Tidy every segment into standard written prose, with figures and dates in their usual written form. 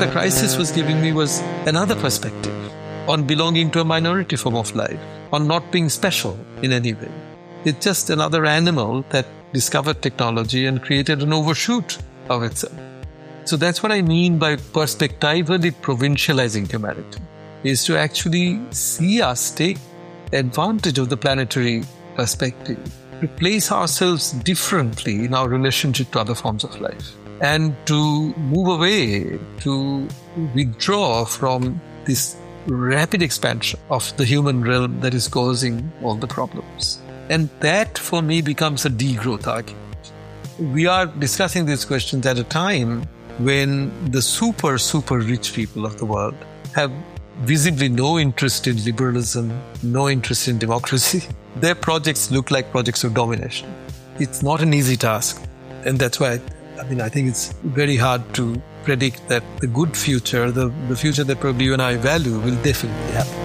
the crisis was giving me was another perspective on belonging to a minority form of life, on not being special in any way. It's just another animal that discovered technology and created an overshoot of itself. So that's what I mean by perspectively provincializing humanity, is to actually see us take advantage of the planetary perspective, to place ourselves differently in our relationship to other forms of life, and to move away, to withdraw from this rapid expansion of the human realm that is causing all the problems. And that, for me, becomes a degrowth argument. We are discussing these questions at a time when the super rich people of the world have visibly no interest in liberalism, no interest in democracy. Their projects look like projects of domination. It's not an easy task. And that's why, I think it's very hard to predict that the good future, the future that probably you and I value, will definitely happen.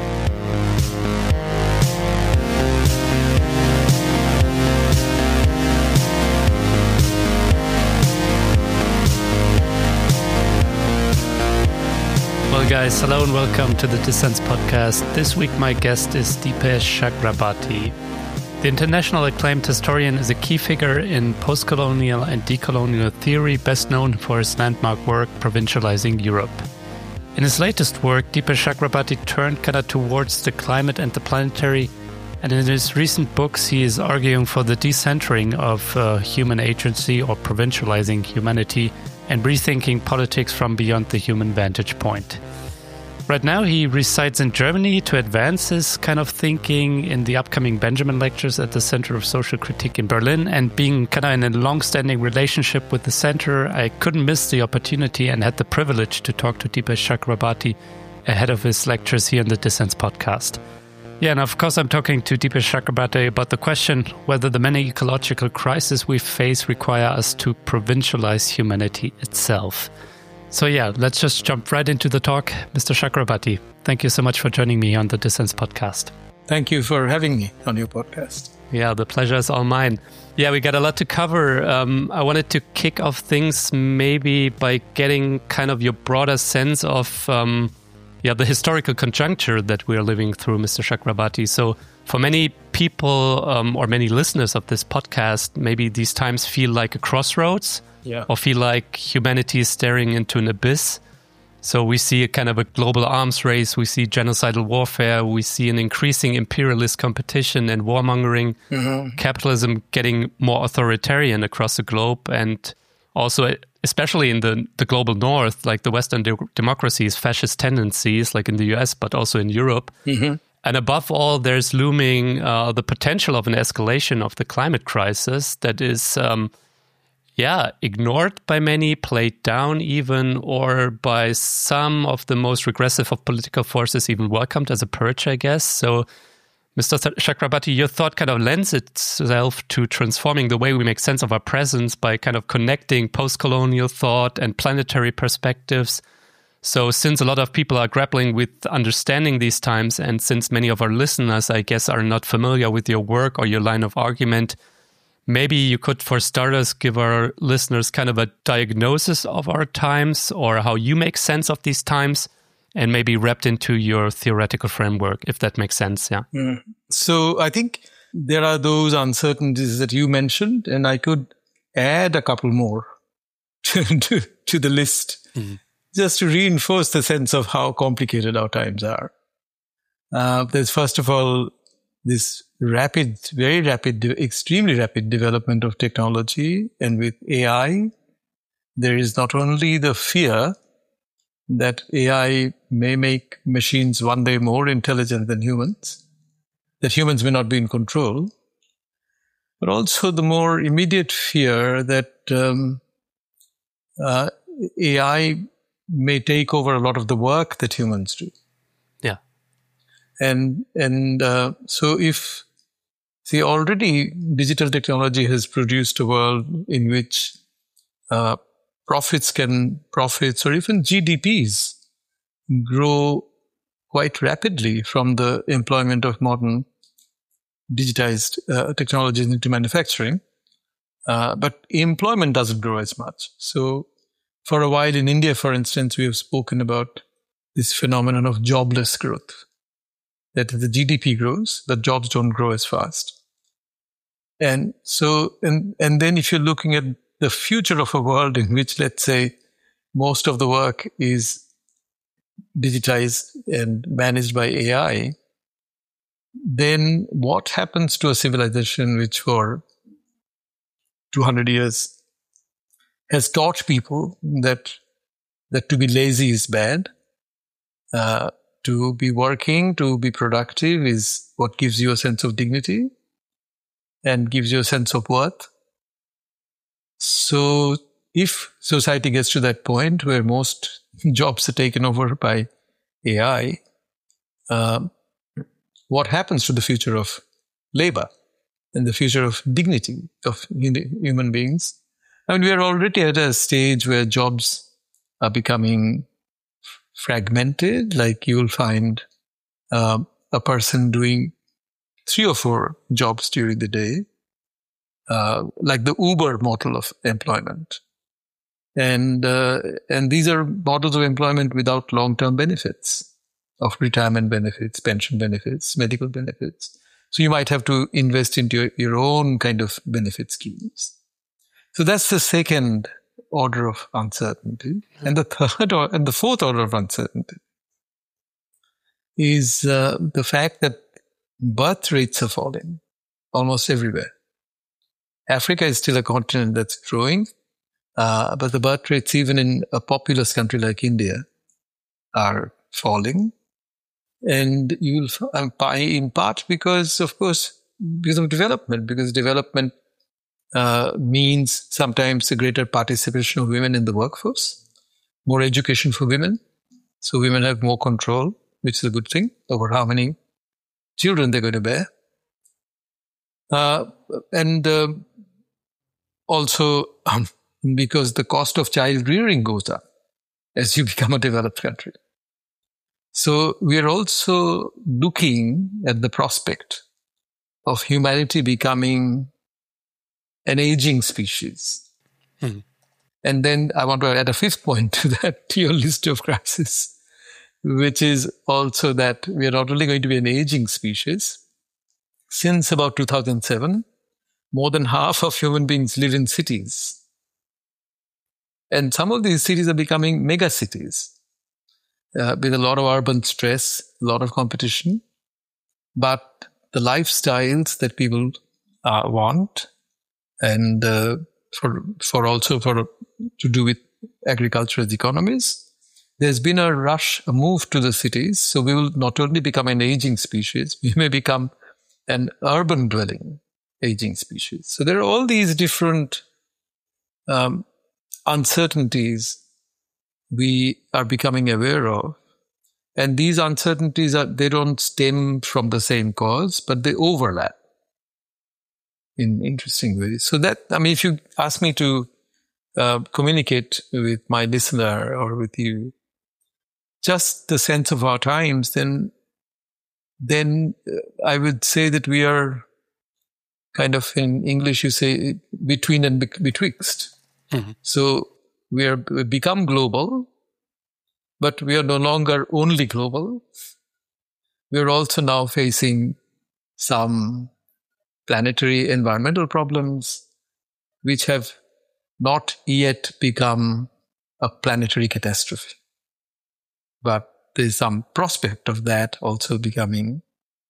Guys, hello and welcome to the Dissens Podcast. This week my guest is Deepesh Chakrabarty. The international acclaimed historian is a key figure in post-colonial and decolonial theory, best known for his landmark work, Provincializing Europe. In his latest work, Deepesh Chakrabarty turned towards the climate and the planetary, and in his recent books he is arguing for the decentering of human agency or provincializing humanity and rethinking politics from beyond the human vantage point. Right now, he resides in Germany to advance his kind of thinking in the upcoming Benjamin Lectures at the Center of Social Critique in Berlin. And being in a long-standing relationship with the center, I couldn't miss the opportunity and had the privilege to talk to Deepesh Chakrabarty ahead of his lectures here in the Dissens Podcast. Yeah, and of course I'm talking to Deepesh Chakrabarty about the question whether the many ecological crises we face require us to provincialize humanity itself. So yeah, let's just jump right into the talk. Mr. Chakrabarty, thank you so much for joining me on the Dissens Podcast. Thank you for having me on your podcast. Yeah, the pleasure is all mine. Yeah, we got a lot to cover. I wanted to kick off things maybe by getting kind of your broader sense of the historical conjuncture that we are living through, Mr. Chakrabarty. So for many people or many listeners of this podcast, maybe these times feel like a crossroads. Yeah. Or feel like humanity is staring into an abyss. So we see a kind of a global arms race, we see genocidal warfare, we see an increasing imperialist competition and warmongering, capitalism getting more authoritarian across the globe, and also, especially in the global north, like the Western democracies, fascist tendencies, like in the US, but also in Europe. Mm-hmm. And above all, there's looming the potential of an escalation of the climate crisis that is ignored by many, played down even, or by some of the most regressive of political forces even welcomed as a purge, I guess. So, Mr. Chakrabarty, your thought kind of lends itself to transforming the way we make sense of our presence by kind of connecting post-colonial thought and planetary perspectives. So since a lot of people are grappling with understanding these times, and since many of our listeners, I guess, are not familiar with your work or your line of argument, maybe you could, for starters, give our listeners kind of a diagnosis of our times or how you make sense of these times, and maybe wrapped into your theoretical framework, if that makes sense. Yeah. So I think there are those uncertainties that you mentioned, and I could add a couple more to the list, just to reinforce the sense of how complicated our times are. There's, first of all, this very rapid, extremely rapid development of technology. And with AI, there is not only the fear that AI may make machines one day more intelligent than humans, that humans may not be in control, but also the more immediate fear that AI may take over a lot of the work that humans do. Yeah. And so already digital technology has produced a world in which profits or even GDPs grow quite rapidly from the employment of modern digitized technologies into manufacturing. But employment doesn't grow as much. So For a while in India, for instance, we have spoken about this phenomenon of jobless growth. That the GDP grows, but jobs don't grow as fast. And so, and then if you're looking at the future of a world in which, let's say, most of the work is digitized and managed by AI, then what happens to a civilization which for 200 years has taught people that to be lazy is bad, to be working, to be productive is what gives you a sense of dignity and gives you a sense of worth. So if society gets to that point where most jobs are taken over by AI, what happens to the future of labor and the future of dignity of human beings? I mean, we are already at a stage where jobs are becoming fragmented. Like you will find a person doing 3 or 4 jobs during the day, like the Uber model of employment. And these are models of employment without long-term benefits of retirement benefits, pension benefits, medical benefits. So you might have to invest into your own kind of benefit schemes. So that's the second order of uncertainty. And the third and the fourth order of uncertainty is the fact that birth rates are falling almost everywhere. Africa is still a continent that's growing, but the birth rates, even in a populous country like India, are falling. And you will find, in part because, of course, because of development, because development means sometimes a greater participation of women in the workforce, more education for women. So women have more control, which is a good thing, over how many children they're going to bear. And also because the cost of child rearing goes up as you become a developed country. So we are also looking at the prospect of humanity becoming an aging species. Mm-hmm. And then I want to add a fifth point to that, to your list of crises, which is also that we are not only going to be an aging species. Since about 2007, more than half of human beings live in cities. And some of these cities are becoming mega cities with a lot of urban stress, a lot of competition. But the lifestyles that people want, and for also to do with agriculture as economies, there's been a move to the cities. So we will not only become an aging species, we may become an urban dwelling aging species. So there are all these different uncertainties we are becoming aware of. And these uncertainties they don't stem from the same cause, but they overlap in interesting ways. So that, I mean, if you ask me to communicate with my listener or with you, just the sense of our times, then I would say that we are kind of, in English you say, between and betwixt. Mm-hmm. So we become global, but we are no longer only global. We are also now facing some planetary environmental problems, which have not yet become a planetary catastrophe. But there's some prospect of that also becoming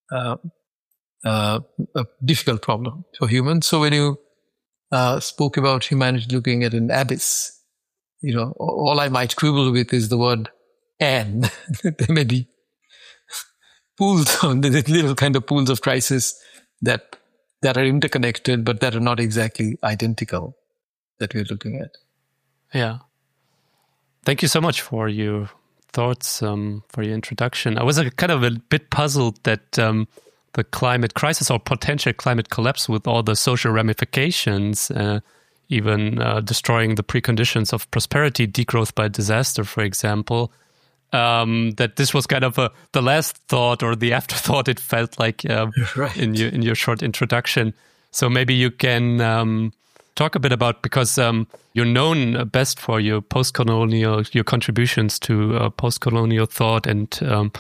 a difficult problem for humans. So when you spoke about humanity looking at an abyss, you know, all I might quibble with is the word "and." There may be pools, little kind of pools of crisis that are interconnected, but that are not exactly identical that we're looking at. Yeah. Thank you so much for your thoughts, for your introduction. I was kind of a bit puzzled that the climate crisis or potential climate collapse with all the social ramifications, even destroying the preconditions of prosperity, degrowth by disaster, for example, that this was kind of the last thought or the afterthought, it felt like, right, in your short introduction. So maybe you can talk a bit about, because you're known best for your contributions to post-colonial thought and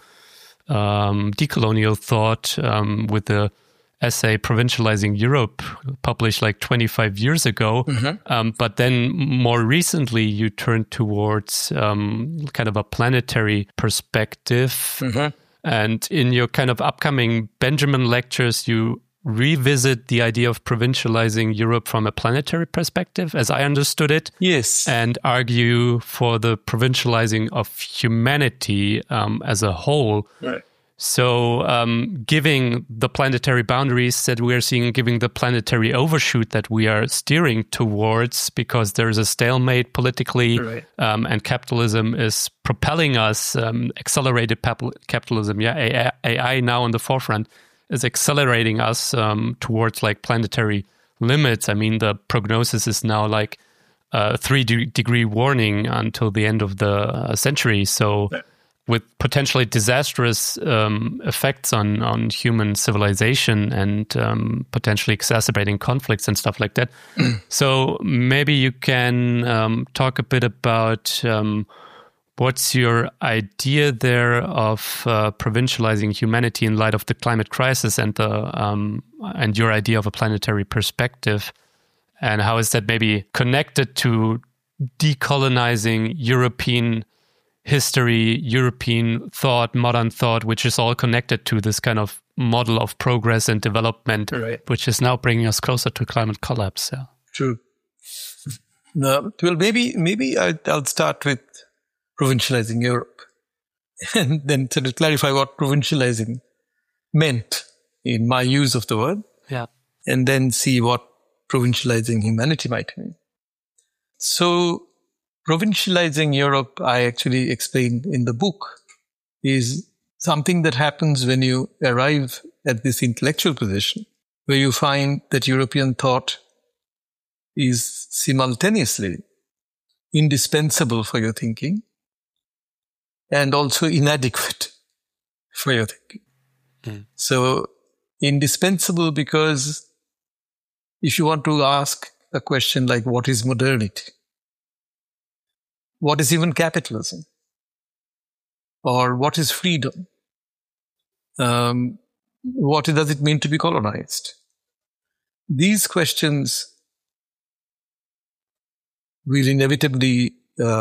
decolonial thought with the essay Provincializing Europe, published like 25 years ago. But then more recently, you turned towards kind of a planetary perspective. And in your kind of upcoming Benjamin lectures, you revisit the idea of provincializing Europe from a planetary perspective, as I understood it. Yes. And argue for the provincializing of humanity as a whole. Right. So giving the planetary boundaries that we are seeing, giving the planetary overshoot that we are steering towards, because there's a stalemate politically, right. And capitalism is propelling us, accelerated capitalism, AI now on the forefront, is accelerating us towards like planetary limits. I mean, the prognosis is now like 3-degree warning until the end of the century. So... Yeah. With potentially disastrous effects on human civilization and potentially exacerbating conflicts and stuff like that. So maybe you can talk a bit about what's your idea there of provincializing humanity in light of the climate crisis and your idea of a planetary perspective, and how is that maybe connected to decolonizing European history, European thought, modern thought, which is all connected to this kind of model of progress and development, right. which is now bringing us closer to climate collapse. Yeah. True. Well, maybe I'll start with provincializing Europe, and then sort of clarify what provincializing meant in my use of the word. Yeah. And then see what provincializing humanity might mean. So, provincializing Europe, I actually explained in the book, is something that happens when you arrive at this intellectual position, where you find that European thought is simultaneously indispensable for your thinking and also inadequate for your thinking. So, indispensable because if you want to ask a question like, what is modernity? What is even capitalism? Or what is freedom? What does it mean to be colonized? These questions will inevitably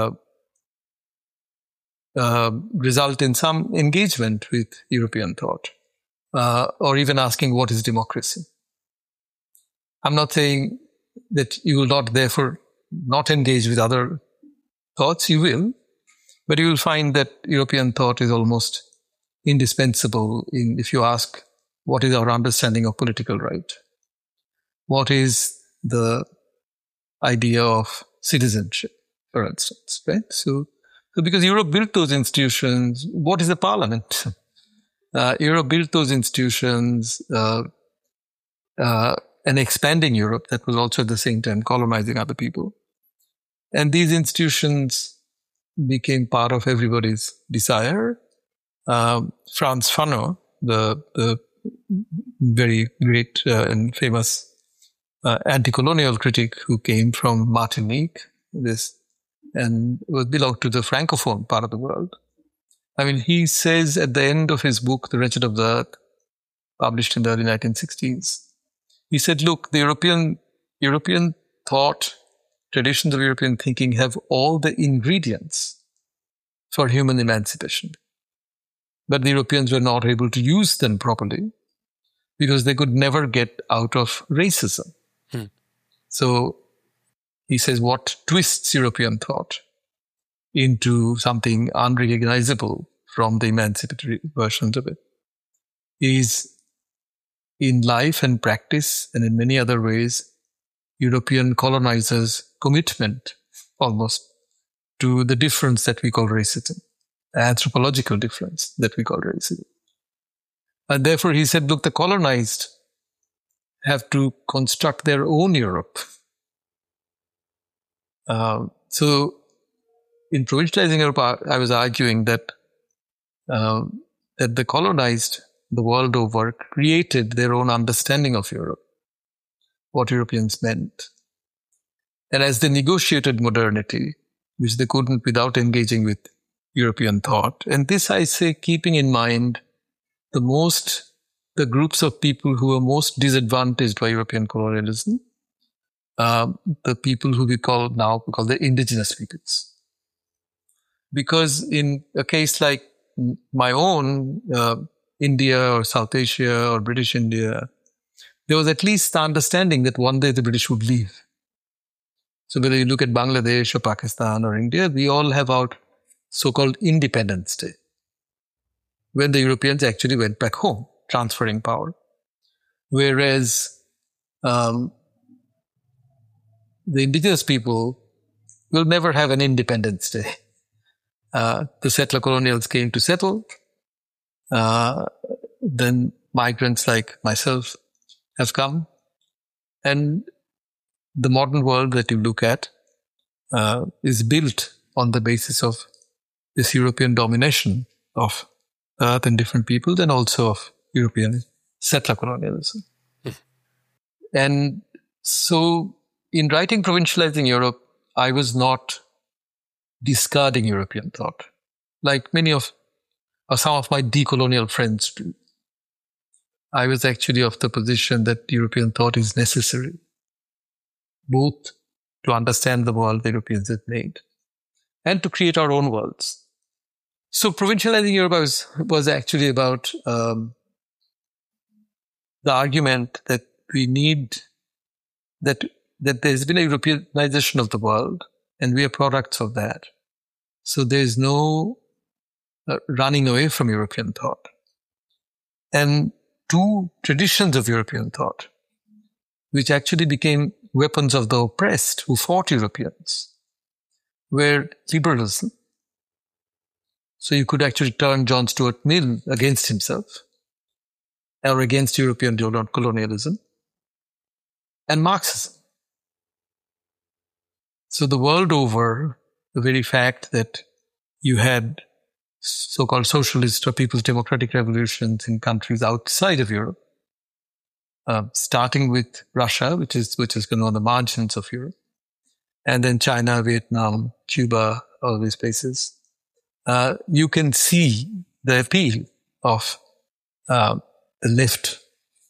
result in some engagement with European thought, or even asking what is democracy. I'm not saying that you will not therefore not engage with other thoughts, you will, but you will find that European thought is almost indispensable if you ask, what is our understanding of political right? What is the idea of citizenship, for instance, right? So because Europe built those institutions, what is a parliament? Europe built those institutions, and expanding Europe, that was also at the same time colonizing other people. And these institutions became part of everybody's desire. Frantz Fanon, the very great and famous anti-colonial critic who came from Martinique, and belonged to the Francophone part of the world. I mean, he says at the end of his book, The Wretched of the Earth, published in the early 1960s, he said, look, the European thought, traditions of European thinking have all the ingredients for human emancipation. But the Europeans were not able to use them properly because they could never get out of racism. So he says what twists European thought into something unrecognizable from the emancipatory versions of it is, in life and practice and in many other ways, European colonizers' commitment almost to the difference that we call racism, anthropological difference that we call racism. And therefore he said, look, the colonized have to construct their own Europe. So in provincializing Europe, I was arguing that the colonized the world over created their own understanding of Europe, what Europeans meant. And as they negotiated modernity, which they couldn't without engaging with European thought, and this I say keeping in mind the groups of people who were most disadvantaged by European colonialism, the people who we call the indigenous peoples. Because in a case like my own, India or South Asia or British India, there was at least the understanding that one day the British would leave. So whether you look at Bangladesh or Pakistan or India, we all have our so-called Independence Day, when the Europeans actually went back home, transferring power. Whereas the indigenous people will never have an Independence Day. The settler colonials came to settle. Then migrants like myself have come. And the modern world that you look at is built on the basis of this European domination of Earth and different peoples, and also of European settler colonialism. And so in writing Provincializing Europe, I was not discarding European thought, like many of or some of my decolonial friends do. I was actually of the position that European thought is necessary, both to understand the world the Europeans had made and to create our own worlds. So Provincializing Europe was actually about the argument that we need, that there's been a Europeanization of the world, and we are products of that. So there's no running away from European thought. And two traditions of European thought, which actually became weapons of the oppressed who fought Europeans, were liberalism. So you could actually turn John Stuart Mill against himself, or against European colonialism, and Marxism. So the world over, the very fact that you had so-called socialist or people's democratic revolutions in countries outside of Europe, starting with Russia, which is kind of on the margins of Europe, and then China, Vietnam, Cuba, all these places, you can see the appeal of the left,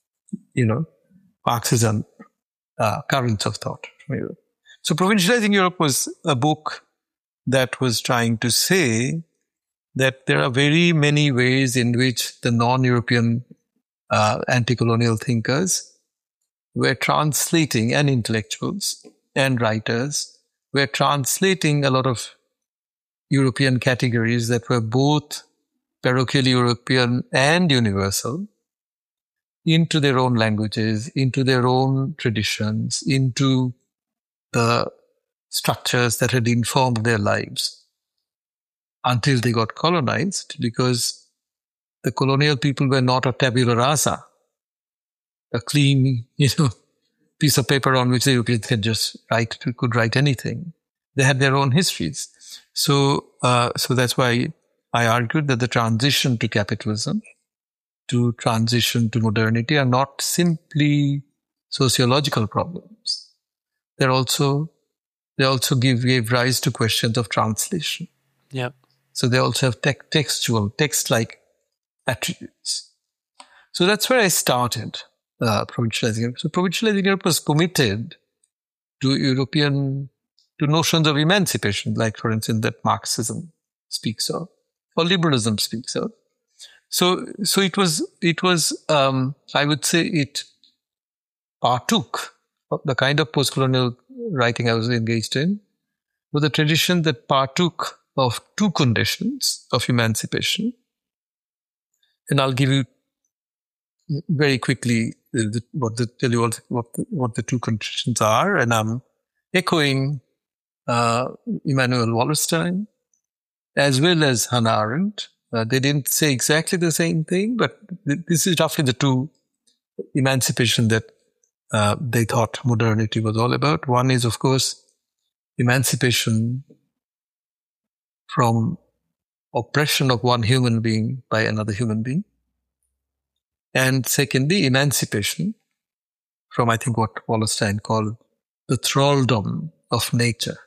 Marxism, currents of thought from Europe. So Provincializing Europe was a book that was trying to say that there are very many ways in which the non-European anti-colonial thinkers were translating, and intellectuals and writers were translating a lot of European categories that were both parochially European and universal into their own languages, into their own traditions, into the structures that had informed their lives until they got colonized, because the colonial people were not a tabula rasa, a clean, piece of paper on which the Europeans could write anything. They had their own histories. So that's why I argued that the transition to capitalism, to transition to modernity, are not simply sociological problems. They also gave rise to questions of translation. Yeah. So they also have text-like attributes. So that's where I started Provincializing Europe. So Provincializing Europe was committed to notions of emancipation, like, for instance, that Marxism speaks of, or liberalism speaks of. So it was I would say it partook of the kind of post-colonial writing I was engaged in, was a tradition that partook of two conditions of emancipation. And I'll give you very quickly tell you what the two conditions are. And I'm echoing Immanuel Wallerstein as well as Hannah Arendt. They didn't say exactly the same thing, but this is roughly the two emancipation that they thought modernity was all about. One is, of course, emancipation from oppression of one human being by another human being. And secondly, emancipation from, I think, what Wallerstein called the thraldom of nature.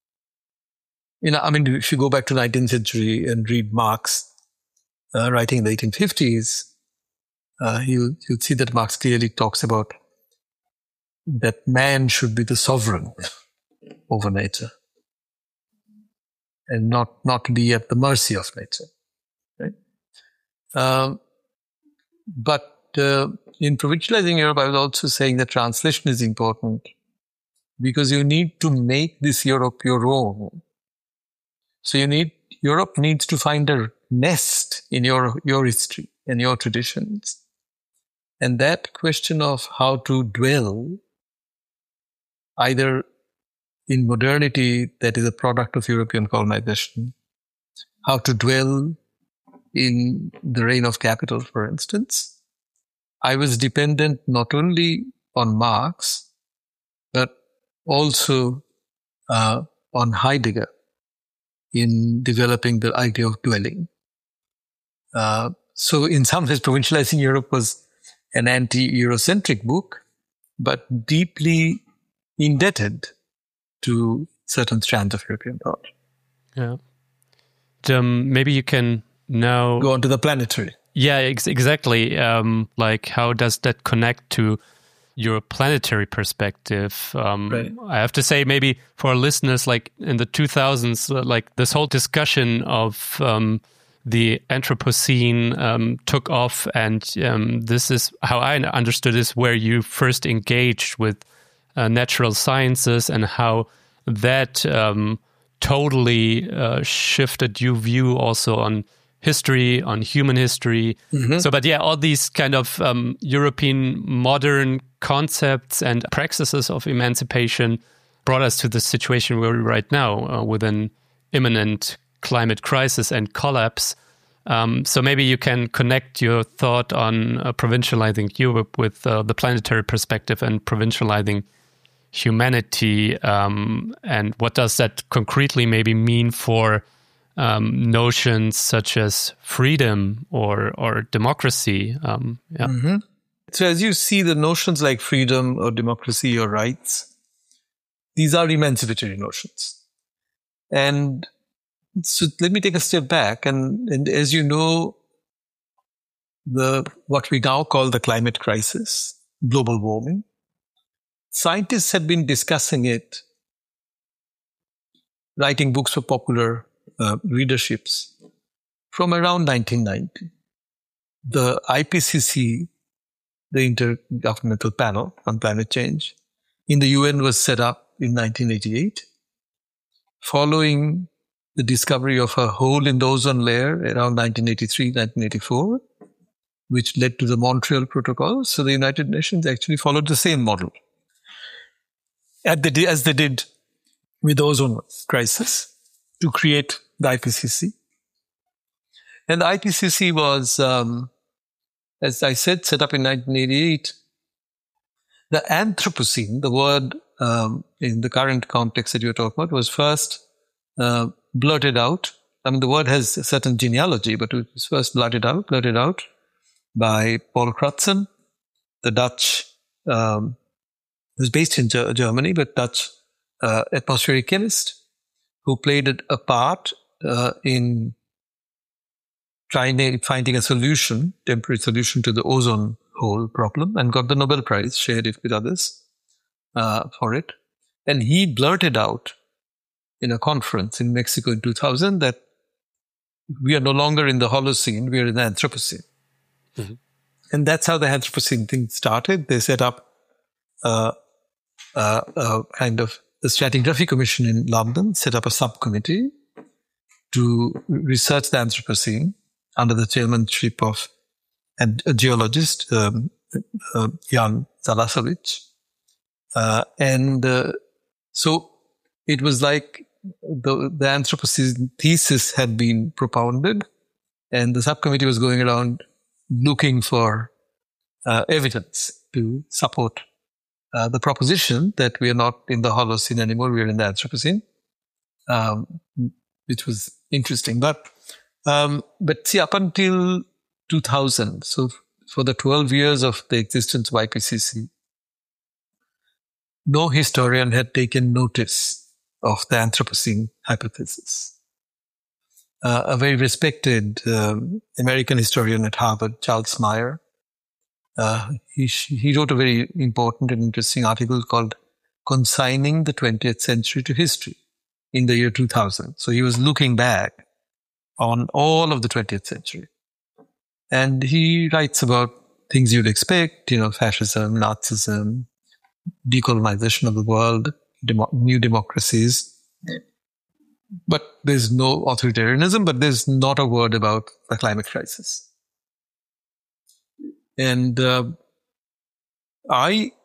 If you go back to 19th century and read Marx, writing in the 1850s, you'll see that Marx clearly talks about that man should be the sovereign over nature and not be at the mercy of nature. Right? But in Provincializing Europe, I was also saying that translation is important because you need to make this Europe your own. So Europe needs to find a nest in your history and your traditions. And that question of how to dwell either in modernity that is a product of European colonization, how to dwell in the reign of capital, for instance. I was dependent not only on Marx, but also on Heidegger in developing the idea of dwelling. So in some ways, Provincializing Europe was an anti-Eurocentric book, but deeply indebted to certain strands of European thought. Yeah. Maybe you can now go on to the planetary. Yeah, exactly. Like, how does that connect to your planetary perspective? Right. I have to say, maybe for our listeners, like in the 2000s, like this whole discussion of the Anthropocene took off, and this is how I understood is where you first engaged with natural sciences and how that totally shifted your view also on history, on human history. Mm-hmm. So, but yeah, all these kind of European modern concepts and practices of emancipation brought us to the situation where we're right now with an imminent climate crisis and collapse. So maybe you can connect your thought on provincializing Europe with the planetary perspective and provincializing humanity, and what does that concretely maybe mean for notions such as freedom or democracy? Mm-hmm. So as you see, the notions like freedom or democracy or rights, these are emancipatory notions. And so let me take a step back. And as you know, what we now call the climate crisis, global warming, scientists had been discussing it, writing books for popular readerships from around 1990. The IPCC, the Intergovernmental Panel on Climate Change, in the UN was set up in 1988, following the discovery of a hole in the ozone layer around 1983, 1984, which led to the Montreal Protocol. So the United Nations actually followed the same model as they did with the ozone crisis to create the IPCC. And the IPCC was, as I said, set up in 1988. The Anthropocene, the word in the current context that you're talking about, was first blurted out. I mean, the word has a certain genealogy, but it was first blurted out by Paul Crutzen, the Dutch, who's based in Germany, but Dutch atmospheric chemist, who played a part in finding a solution, temporary solution to the ozone hole problem, and got the Nobel Prize, shared it with others for it. And he blurted out in a conference in Mexico in 2000 that we are no longer in the Holocene, we are in the Anthropocene. Mm-hmm. And that's how the Anthropocene thing started. They set up kind of the Stratigraphy Commission in London, set up a subcommittee to research the Anthropocene under the chairmanship of a geologist, Jan Zalasovic. So it was like the Anthropocene thesis had been propounded, and the subcommittee was going around looking for evidence to support the proposition that we are not in the Holocene anymore, we are in the Anthropocene, which was interesting. But see, up until 2000, so for the 12 years of the existence of IPCC, no historian had taken notice of the Anthropocene hypothesis. A very respected American historian at Harvard, Charles Meyer, he wrote a very important and interesting article called Consigning the 20th Century to History in the year 2000. So he was looking back on all of the 20th century. And he writes about things you'd expect, fascism, Nazism, decolonization of the world, new democracies. But there's no authoritarianism, but there's not a word about the climate crisis. And I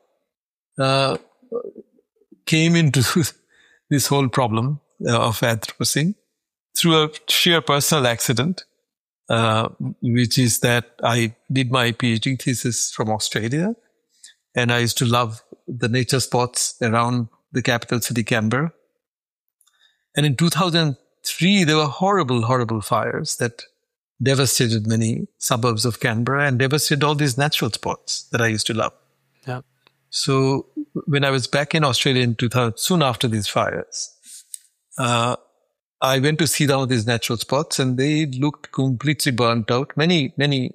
came into this whole problem of Anthropocene through a sheer personal accident, which is that I did my PhD thesis from Australia, and I used to love the nature spots around the capital city, Canberra. And in 2003, there were horrible, horrible fires that devastated many suburbs of Canberra and devastated all these natural spots that I used to love. Yeah. So when I was back in Australia in 2000, soon after these fires, I went to see some of these natural spots, and they looked completely burnt out. Many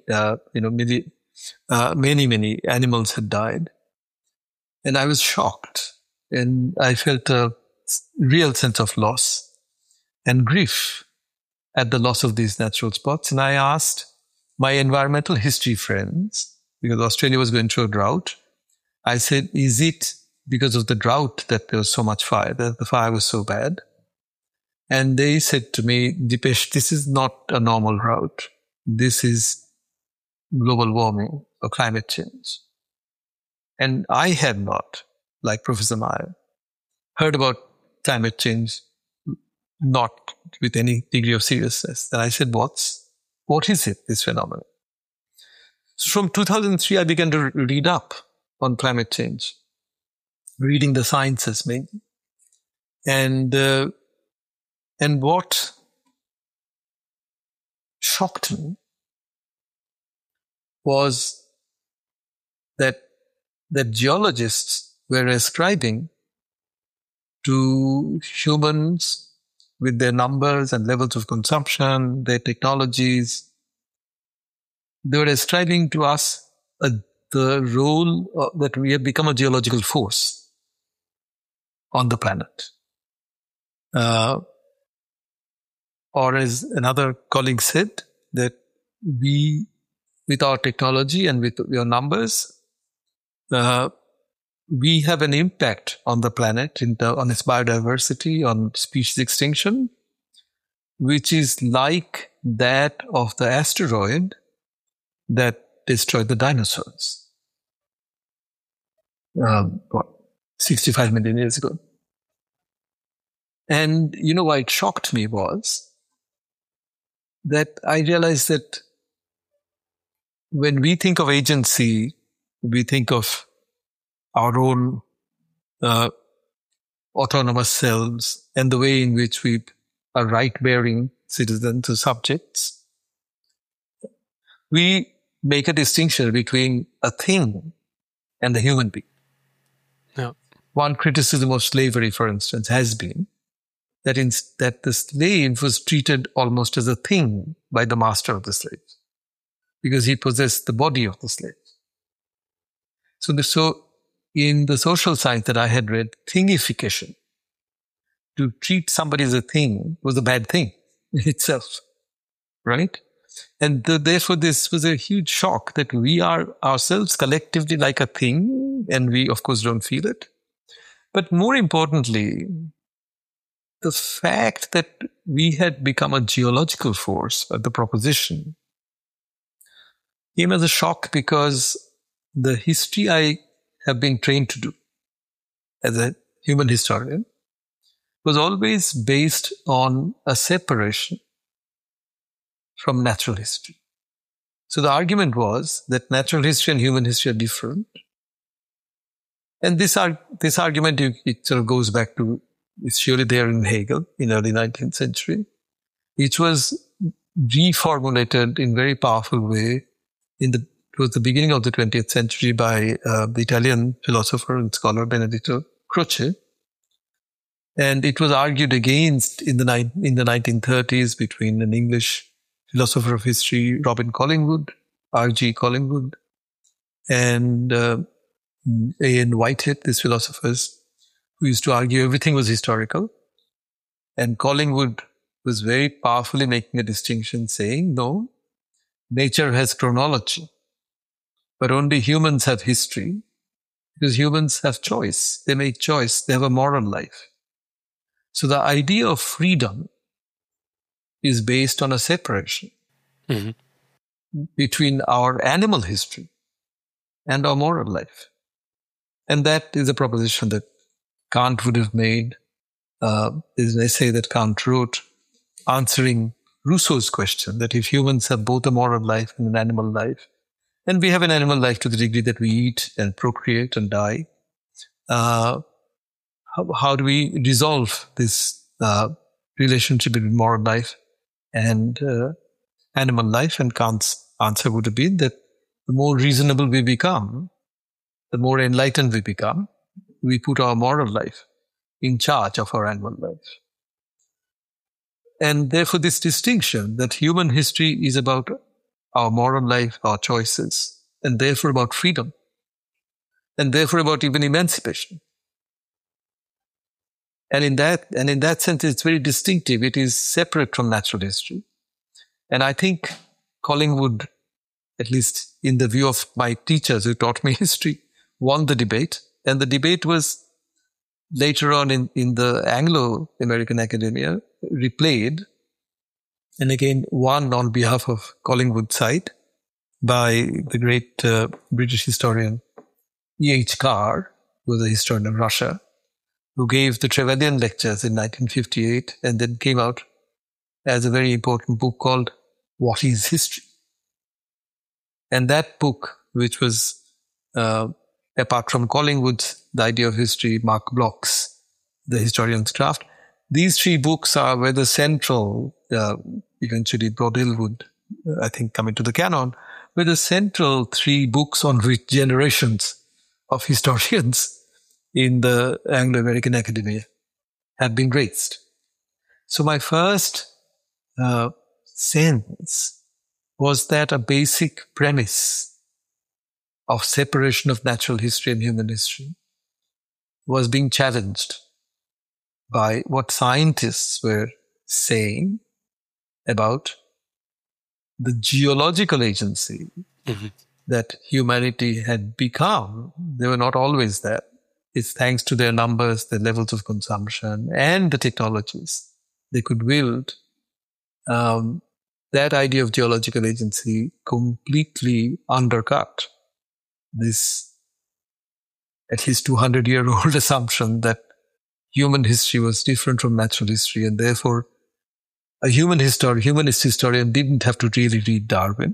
animals had died. And I was shocked, and I felt a real sense of loss and grief at the loss of these natural spots. And I asked my environmental history friends, because Australia was going through a drought, I said, is it because of the drought that there was so much fire, that the fire was so bad? And they said to me, Dipesh, this is not a normal drought. This is global warming or climate change. And I had not, like Professor Meyer, heard about climate change, not with any degree of seriousness. And I said, what is it, this phenomenon? So from 2003, I began to read up on climate change, reading the sciences mainly. And what shocked me was that geologists were ascribing to humans with their numbers and levels of consumption, their technologies. They were ascribing to us the role that we have become a geological force on the planet. Or as another colleague said, that we, with our technology and with your numbers, we have an impact on the planet, on its biodiversity, on species extinction, which is like that of the asteroid that destroyed the dinosaurs 65 million years ago. And why it shocked me was that I realized that when we think of agency, we think of our own autonomous selves and the way in which we are right-bearing citizens or subjects. We make a distinction between a thing and the human being. Yeah. One criticism of slavery, for instance, has been that the slave was treated almost as a thing by the master of the slaves because he possessed the body of the slave. So in the social science that I had read, thingification, to treat somebody as a thing was a bad thing in itself, right? And therefore, this was a huge shock that we are ourselves collectively like a thing, and we, of course, don't feel it. But more importantly, the fact that we had become a geological force, the proposition, came as a shock because the history I have been trained to do as a human historian was always based on a separation from natural history. So the argument was that natural history and human history are different. And this argument, it sort of goes back to, it's surely there in Hegel in early 19th century, which was reformulated in very powerful way towards the beginning of the 20th century by the Italian philosopher and scholar Benedetto Croce. And it was argued against in the 1930s between an English philosopher of history, Robin Collingwood, R.G. Collingwood, and A.N. Whitehead, these philosophers, who used to argue everything was historical. And Collingwood was very powerfully making a distinction, saying, no, nature has chronology, but only humans have history, because humans have choice. They make choice. They have a moral life. So the idea of freedom is based on a separation between our animal history and our moral life. And that is a proposition that Kant would have made. There's an essay that Kant wrote answering Rousseau's question that if humans have both a moral life and an animal life, and we have an animal life to the degree that we eat and procreate and die, how do we resolve this relationship between moral life and animal life? And Kant's answer would have been that the more reasonable we become, the more enlightened we become, we put our moral life in charge of our animal life. And therefore this distinction that human history is about our moral life, our choices, and therefore about freedom, and therefore about even emancipation. And in that sense, it's very distinctive. It is separate from natural history. And I think Collingwood, at least in the view of my teachers who taught me history, won the debate. And the debate was later on in the Anglo-American academia replayed, and again won on behalf of Collingwood's side by the great British historian E.H. Carr, who was a historian of Russia, who gave the Trevelyan lectures in 1958 and then came out as a very important book called What is History? And that book, which was, apart from Collingwood's The Idea of History, Mark Bloch's The Historian's Craft, these three books were the central, eventually Brodel would, I think, come into the canon, were the central three books on which generations of historians in the Anglo-American academia have been raised. So my first sense was that a basic premise of separation of natural history and human history was being challenged by what scientists were saying about the geological agency that humanity had become. They were not always there. It's thanks to their numbers, their levels of consumption, and the technologies they could build. That idea of geological agency completely undercut this at least 200-year-old assumption that human history was different from natural history, and therefore a humanist historian didn't have to really read Darwin,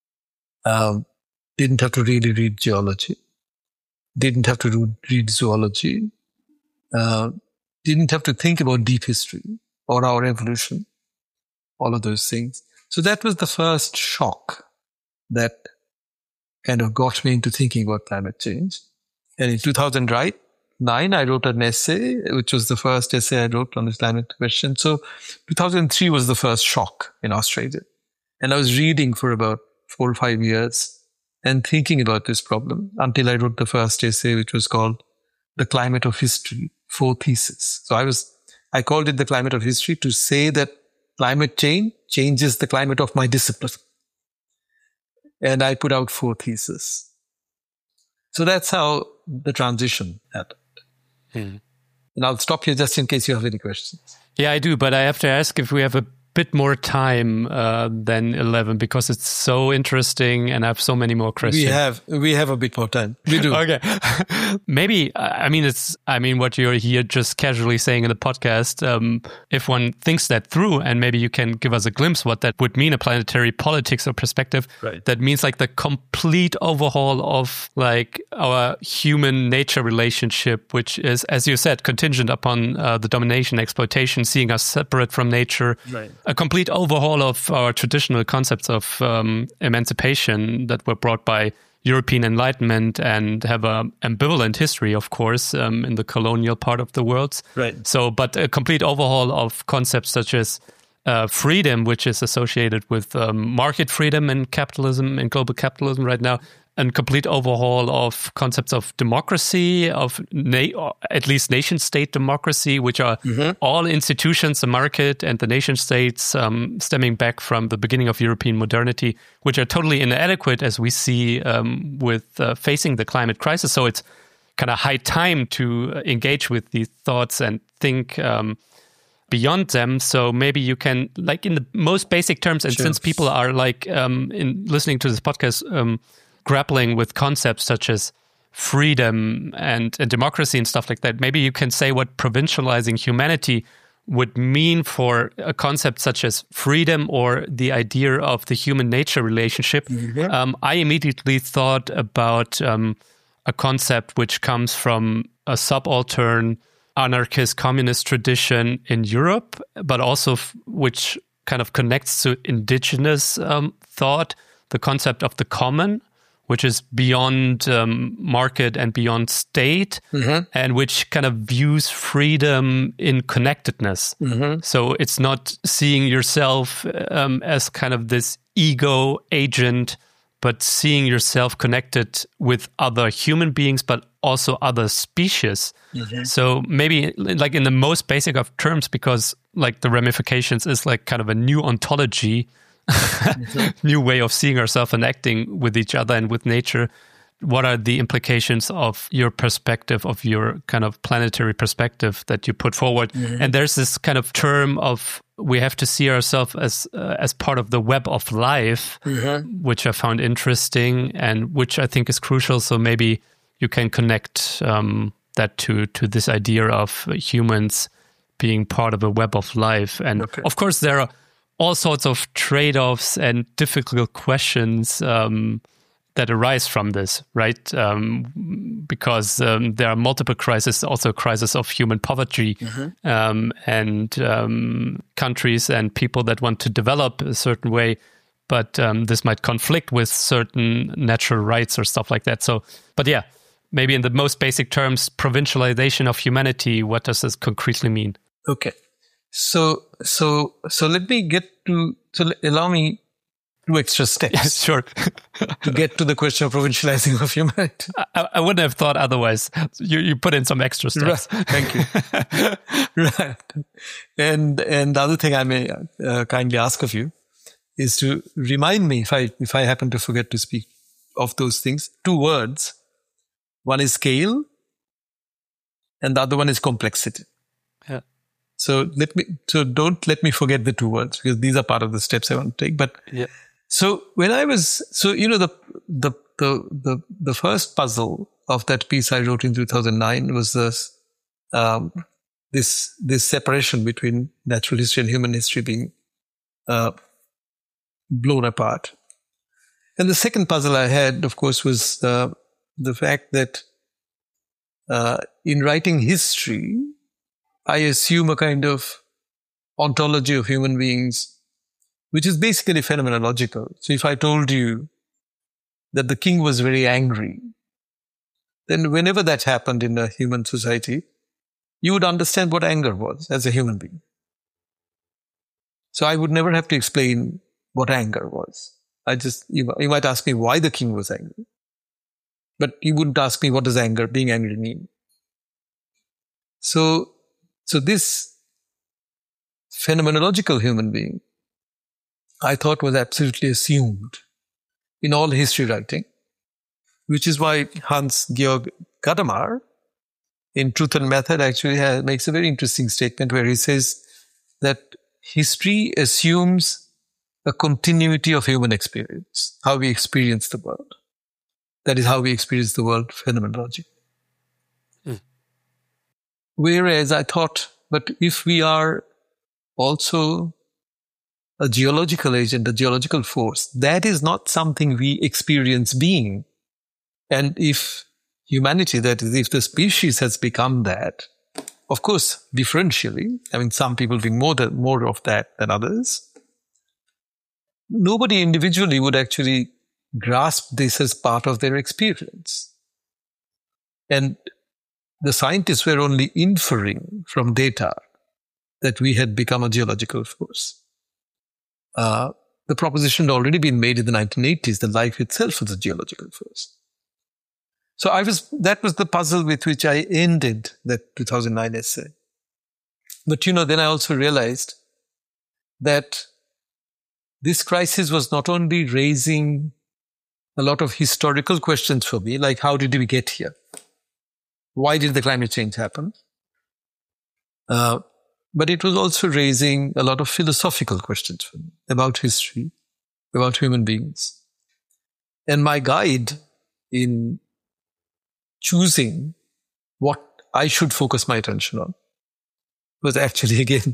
didn't have to really read geology, didn't have to read zoology, didn't have to think about deep history or our evolution, all of those things. So that was the first shock that kind of got me into thinking about climate change. And in 2009, I wrote an essay, which was the first essay I wrote on this climate question. So 2003 was the first shock in Australia. And I was reading for about 4 or 5 years and thinking about this problem until I wrote the first essay, which was called The Climate of History, 4 Theses. So I called it The Climate of History to say that climate change changes the climate of my discipline. And I put out 4 theses. So that's how the transition happened. And I'll stop here just in case you have any questions. Yeah, I do, but I have to ask if we have a bit more time than 11, because it's so interesting and I have so many more questions. We have a bit more time. We do. Okay. Maybe, what you're here just casually saying in the podcast, if one thinks that through, and maybe you can give us a glimpse what that would mean, a planetary politics or perspective, right. That means like the complete overhaul of like our human nature relationship, which is, as you said, contingent upon the domination, exploitation, seeing us separate from nature. Right. A complete overhaul of our traditional concepts of emancipation that were brought by European Enlightenment and have an ambivalent history, of course, in the colonial part of the world. Right. So, but a complete overhaul of concepts such as freedom, which is associated with market freedom in capitalism, in global capitalism right now, and complete overhaul of concepts of democracy, of at least nation-state democracy, which are all institutions, the market and the nation-states, stemming back from the beginning of European modernity, which are totally inadequate as we see with facing the climate crisis. So it's kind of high time to engage with these thoughts and think beyond them. So maybe you can, like in the most basic terms, and since people are like in listening to this podcast, grappling with concepts such as freedom and democracy and stuff like that, maybe you can say what provincializing humanity would mean for a concept such as freedom or the idea of the human nature relationship. I immediately thought about a concept which comes from a subaltern anarchist communist tradition in Europe, but also which kind of connects to indigenous thought, the concept of the common, which is beyond market and beyond state, and which kind of views freedom in connectedness. So it's not seeing yourself as kind of this ego agent, but seeing yourself connected with other human beings, but also other species. So maybe like in the most basic of terms, because like the ramifications is like kind of a new ontology, new way of seeing ourselves and acting with each other and with nature. What are the implications of your perspective, of your kind of planetary perspective that you put forward? And there's this kind of term of we have to see ourselves as part of the web of life, which I found interesting and which I think is crucial. So maybe you can connect that to this idea of humans being part of a web of life. And of course, there are all sorts of trade-offs and difficult questions that arise from this, right? Because there are multiple crises, also a crisis of human poverty, and countries and people that want to develop a certain way, but this might conflict with certain natural rights or stuff like that. So, but yeah, maybe in the most basic terms, provincialization of humanity, what does this concretely mean? Okay. So let me get to, allow me 2 extra steps. Yes, sure. To get to the question of provincializing of humanity. I wouldn't have thought otherwise. You put in some extra steps. Right. Thank you. Right. And the other thing I may kindly ask of you is to remind me if I happen to forget to speak of those things, 2 words. One is scale and the other one is complexity. Yeah. So don't let me forget the 2 words, because these are part of the steps I want to take. But yeah. So when I was, the first puzzle of that piece I wrote in 2009 was this separation between natural history and human history being blown apart. And the second puzzle I had, of course, was the fact that in writing history, I assume a kind of ontology of human beings, which is basically phenomenological. So if I told you that the king was very angry, then whenever that happened in a human society, you would understand what anger was as a human being. So I would never have to explain what anger was. You might ask me why the king was angry, but you wouldn't ask me what does being angry mean. So this phenomenological human being, I thought, was absolutely assumed in all history writing, which is why Hans-Georg Gadamer, in Truth and Method, actually makes a very interesting statement where he says that history assumes a continuity of human experience, how we experience the world. That is how we experience the world phenomenology. Whereas I thought, but if we are also a geological agent, a geological force, that is not something we experience being. And if humanity, that is, if the species has become that, of course, differentially, I mean, some people being more of that than others, nobody individually would actually grasped this as part of their experience. And the scientists were only inferring from data that we had become a geological force. The proposition had already been made in the 1980s that life itself was a geological force. So that was the puzzle with which I ended that 2009 essay. But, then I also realized that this crisis was not only raising a lot of historical questions for me, like how did we get here? Why did the climate change happen? But it was also raising a lot of philosophical questions for me about history, about human beings. And my guide in choosing what I should focus my attention on was actually, again,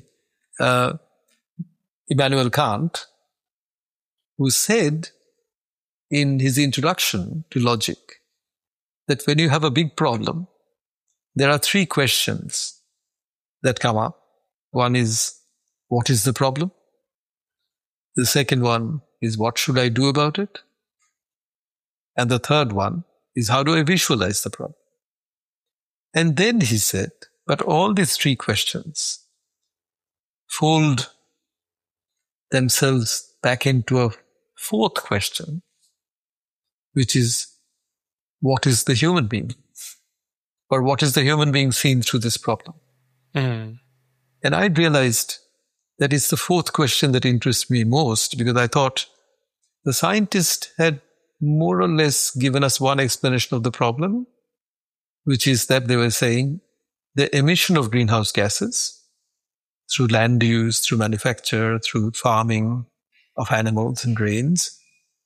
Immanuel Kant, who said in his introduction to logic that when you have a big problem, there are three questions that come up. One is, what is the problem? The second one is, what should I do about it? And the third one is, how do I visualize the problem? And then he said, but all these three questions fold themselves back into a fourth question, which is, what is the human being? Or what is the human being seen through this problem? Mm. And I realized that it's the fourth question that interests me most, because I thought the scientist had more or less given us one explanation of the problem, which is that they were saying the emission of greenhouse gases through land use, through manufacture, through farming of animals and grains.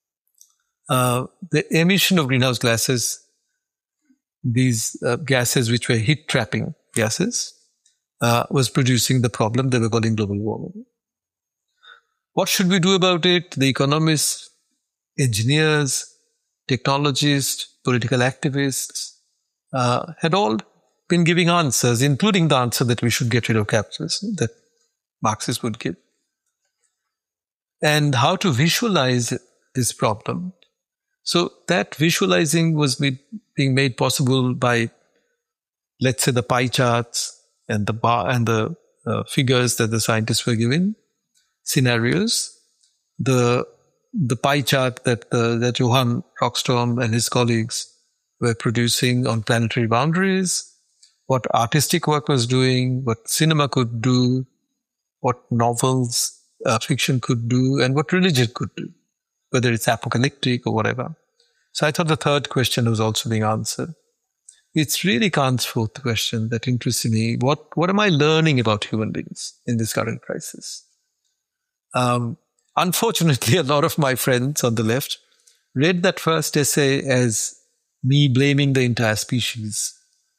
The emission of greenhouse gases, these gases which were heat-trapping gases, was producing the problem they were calling global warming. What should we do about it? The economists, engineers, technologists, political activists had all been giving answers, including the answer that we should get rid of capitalism, that Marxists would give. And how to visualize this problem. So that visualizing was being made possible by, let's say, the pie charts and the figures that the scientists were given, scenarios. The pie chart that Johan Rockström and his colleagues were producing on planetary boundaries, what artistic work was doing, what cinema could do, what novels, fiction could do, and what religion could do, whether it's apocalyptic or whatever. So I thought the third question was also being answered. It's really Kant's fourth question that interests me. What am I learning about human beings in this current crisis? Unfortunately, a lot of my friends on the left read that first essay as me blaming the entire species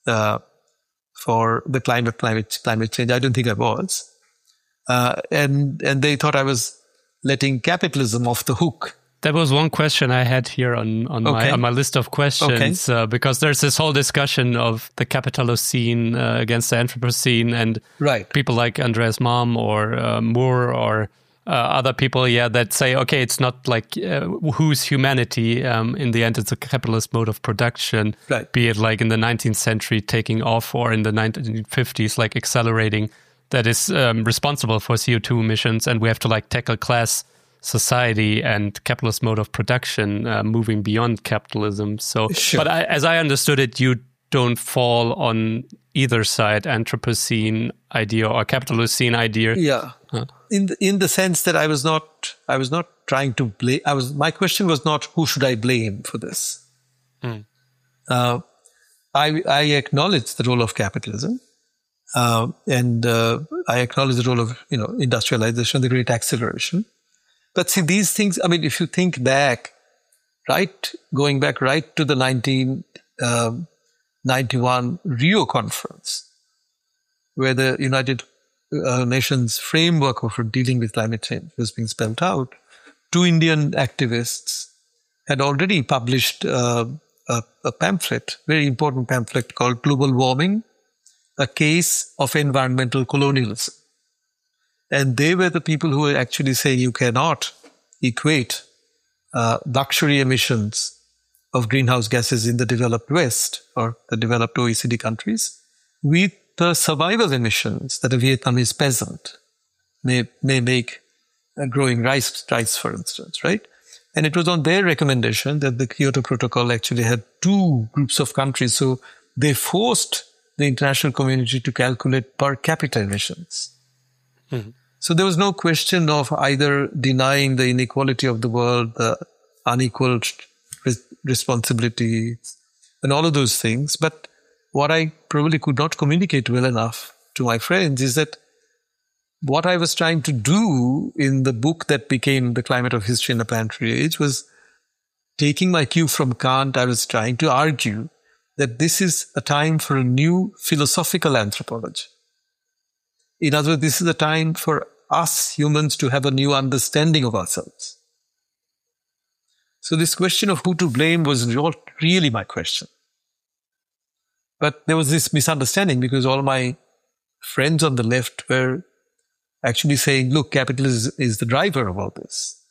for the climate change. I don't think I was. And they thought I was letting capitalism off the hook. That was one question I had here on my list of questions, because there's this whole discussion of the Capitalocene against the Anthropocene, and people like Andreas Malm or Moore or other people, that say, okay, it's not like who's humanity. In the end, it's a capitalist mode of production, be it like in the 19th century taking off or in the 1950s, like accelerating, that is responsible for CO2 emissions, and we have to like tackle class society and capitalist mode of production, moving beyond capitalism. So, But as I understood it, you don't fall on either side, Anthropocene idea or Capitalocene idea. Yeah, in the sense that I was not trying to blame. My question was not who should I blame for this. I acknowledge the role of capitalism, and I acknowledge the role of industrialization, the great acceleration. But see, these things, I mean, if you think back, going back to the 1991 Rio conference, where the United Nations framework for dealing with climate change was being spelled out, two Indian activists had already published a pamphlet, very important pamphlet called Global Warming, a Case of Environmental Colonialism. And they were the people who were actually saying you cannot equate luxury emissions of greenhouse gases in the developed West or the developed OECD countries with the survival emissions that a Vietnamese peasant may make growing rice, for instance, right? And it was on their recommendation that the Kyoto Protocol actually had two groups of countries. So they forced the international community to calculate per capita emissions. Mm-hmm. So there was no question of either denying the inequality of the world, the unequal responsibility, and all of those things. But what I probably could not communicate well enough to my friends is that what I was trying to do in the book that became The Climate of History in the Planetary Age was taking my cue from Kant. I was trying to argue that this is a time for a new philosophical anthropology. In other words, this is a time for us humans to have a new understanding of ourselves. So this question of who to blame was not really my question. But there was this misunderstanding because all my friends on the left were actually saying, look, capitalism is the driver of all this.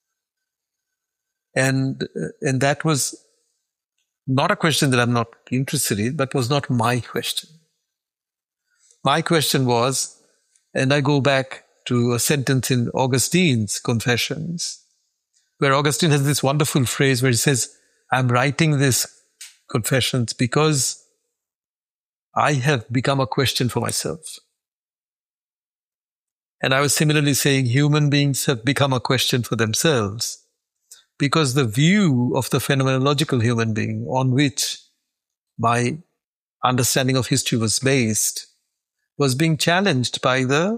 And that was not a question that I'm not interested in, but was not my question. My question was, and I go back to a sentence in Augustine's Confessions, where Augustine has this wonderful phrase where he says, I'm writing this Confessions because I have become a question for myself. And I was similarly saying human beings have become a question for themselves because the view of the phenomenological human being on which my understanding of history was based was being challenged by the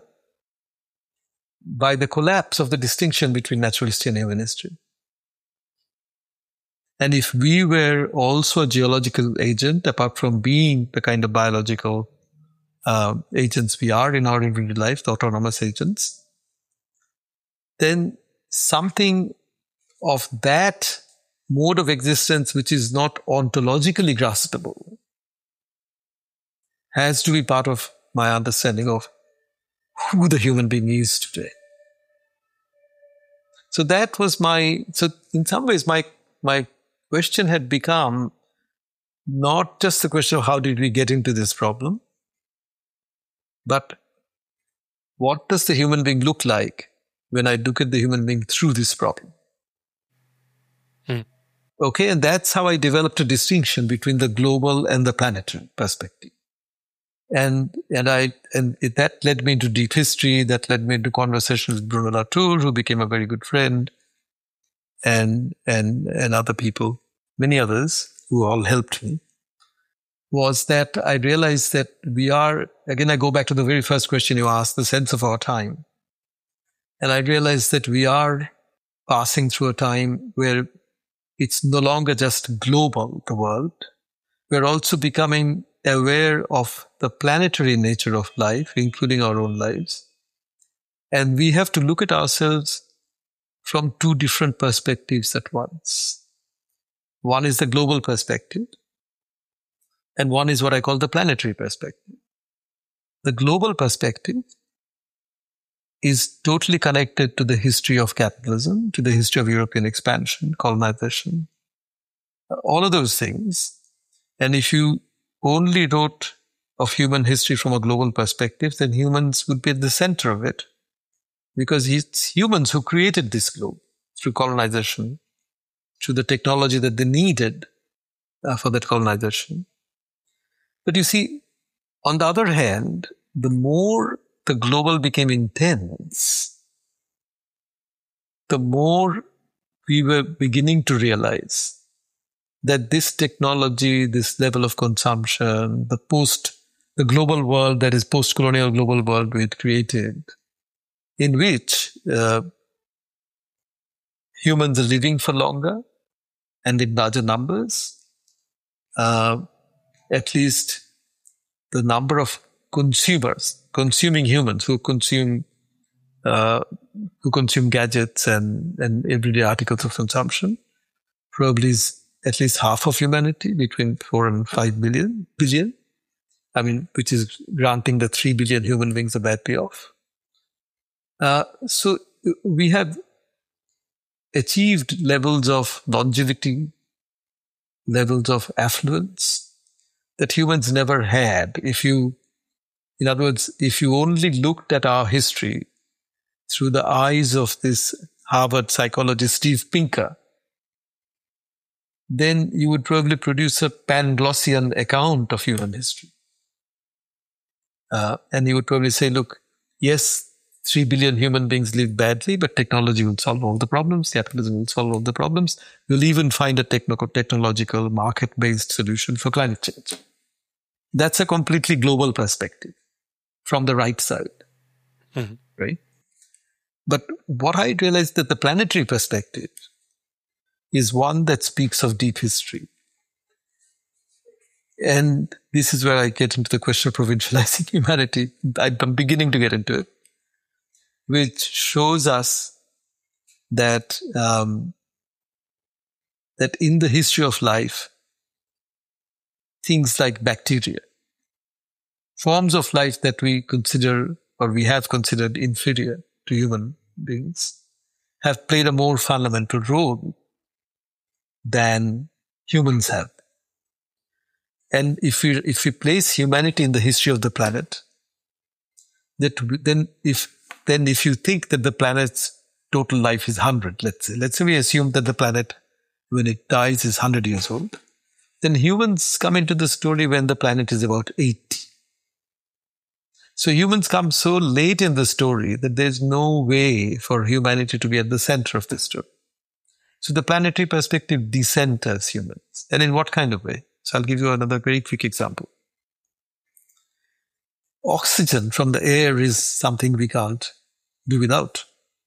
collapse of the distinction between natural history and human history. And if we were also a geological agent, apart from being the kind of biological agents we are in our everyday life, the autonomous agents, then something of that mode of existence which is not ontologically graspable has to be part of my understanding of who the human being is today. So that was so in some ways my question had become not just the question of how did we get into this problem, but what does the human being look like when I look at the human being through this problem? Okay, and that's how I developed a distinction between the global and the planetary perspective. And that led me into deep history, that led me into conversations with Bruno Latour, who became a very good friend, and other people, many others who all helped me, was that I realized that we are, again, I go back to the very first question you asked, the sense of our time. And I realized that we are passing through a time where it's no longer just global, the world. We're also becoming aware of the planetary nature of life, including our own lives. And we have to look at ourselves from two different perspectives at once. One is the global perspective, and one is what I call the planetary perspective. The global perspective is totally connected to the history of capitalism, to the history of European expansion, colonization, all of those things. And if you only wrote of human history from a global perspective, then humans would be at the center of it, because it's humans who created this globe through colonization, through the technology that they needed for that colonization. But you see, on the other hand, the more the global became intense, the more we were beginning to realize that this technology, this level of consumption, the global world, that is post-colonial global world we had created, in which humans are living for longer and in larger numbers, at least the number of consuming humans who consume gadgets and everyday articles of consumption, probably is at least half of humanity, between 4 and 5 billion. I mean, which is granting the 3 billion human beings are badly off. So we have achieved levels of longevity, levels of affluence that humans never had. In other words, if you only looked at our history through the eyes of this Harvard psychologist Steve Pinker, then you would probably produce a Panglossian account of human history. And you would probably say, look, yes, 3 billion human beings live badly, but technology will solve all the problems. Capitalism will solve all the problems. We'll even find a technological, market-based solution for climate change. That's a completely global perspective from the right side, right? But what I realized that the planetary perspective is one that speaks of deep history. And this is where I get into the question of provincializing humanity. I'm beginning to get into it, which shows us that that in the history of life, things like bacteria, forms of life that we consider or we have considered inferior to human beings, have played a more fundamental role than humans have. And if we place humanity in the history of the planet, then if you think that the planet's total life is 100, let's say we assume that the planet, when it dies, is 100 years old, then humans come into the story when the planet is about 80. So humans come so late in the story that there's no way for humanity to be at the center of the story. So the planetary perspective decenters humans. And in what kind of way? So I'll give you another very quick example. Oxygen from the air is something we can't do without.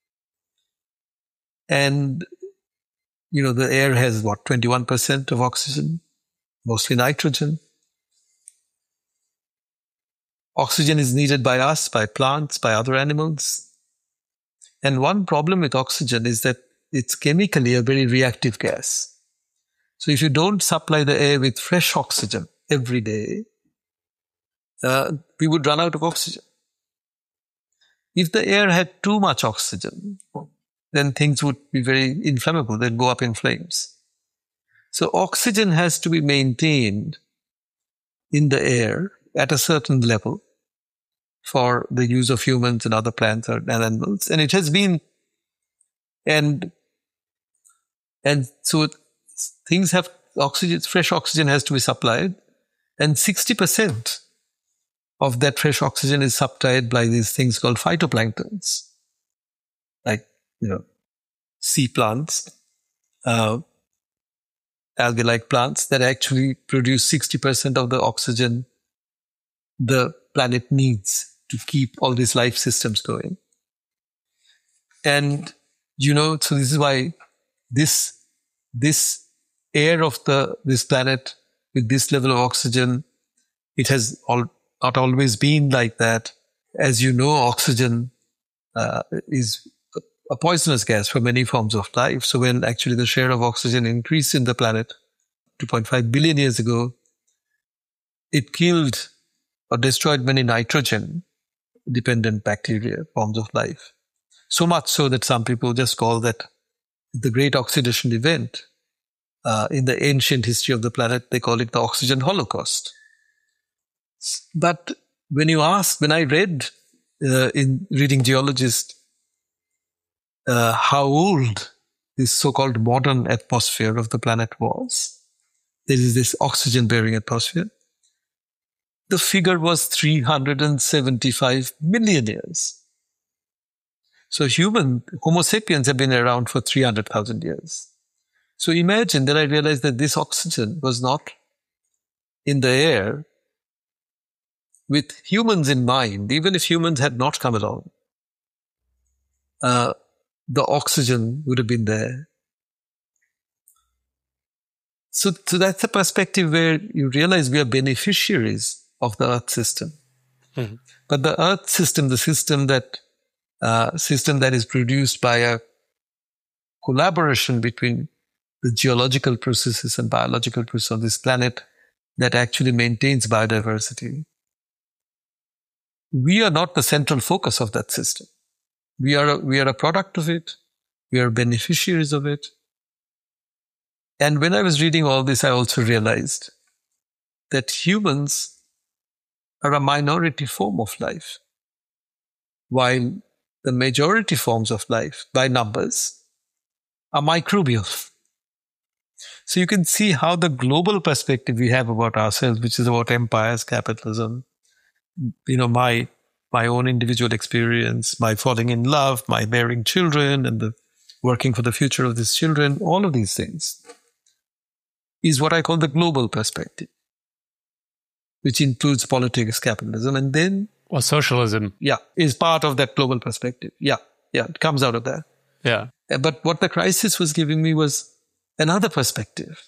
And, the air has 21% of oxygen, mostly nitrogen. Oxygen is needed by us, by plants, by other animals. And one problem with oxygen is that it's chemically a very reactive gas. So if you don't supply the air with fresh oxygen every day, we would run out of oxygen. If the air had too much oxygen, then things would be very inflammable. They'd go up in flames. So oxygen has to be maintained in the air at a certain level for the use of humans and other plants and animals. And it has been, and so things have oxygen, fresh oxygen has to be supplied, and 60% of that fresh oxygen is supplied by these things called phytoplanktons, like, sea plants, algae-like plants that actually produce 60% of the oxygen the planet needs to keep all these life systems going. And, so this is why this air of this planet with this level of oxygen, it has not always been like that. As you know, oxygen is a poisonous gas for many forms of life. So when actually the share of oxygen increased in the planet 2.5 billion years ago, it killed or destroyed many nitrogen-dependent bacteria, forms of life. So much so that some people just call that the great oxidation event. In the ancient history of the planet, they call it the oxygen holocaust. But when I read in Reading Geologist how old this so-called modern atmosphere of the planet was, there is this oxygen-bearing atmosphere, the figure was 375 million years. So Homo sapiens have been around for 300,000 years. So imagine that I realized that this oxygen was not in the air with humans in mind. Even if humans had not come along, the oxygen would have been there. So that's a perspective where you realize we are beneficiaries of the Earth system. Mm-hmm. But the Earth system, the system that is produced by a collaboration between the geological processes and biological processes on this planet that actually maintains biodiversity. We are not the central focus of that system. We are a product of it. We are beneficiaries of it. And when I was reading all this, I also realized that humans are a minority form of life, while the majority forms of life, by numbers, are microbial. So you can see how the global perspective we have about ourselves, which is about empires, capitalism, my own individual experience, my falling in love, my bearing children, and the working for the future of these children, all of these things is what I call the global perspective, which includes politics, capitalism, and then... Or socialism. Yeah, is part of that global perspective. Yeah, it comes out of that. Yeah. But what the crisis was giving me was another perspective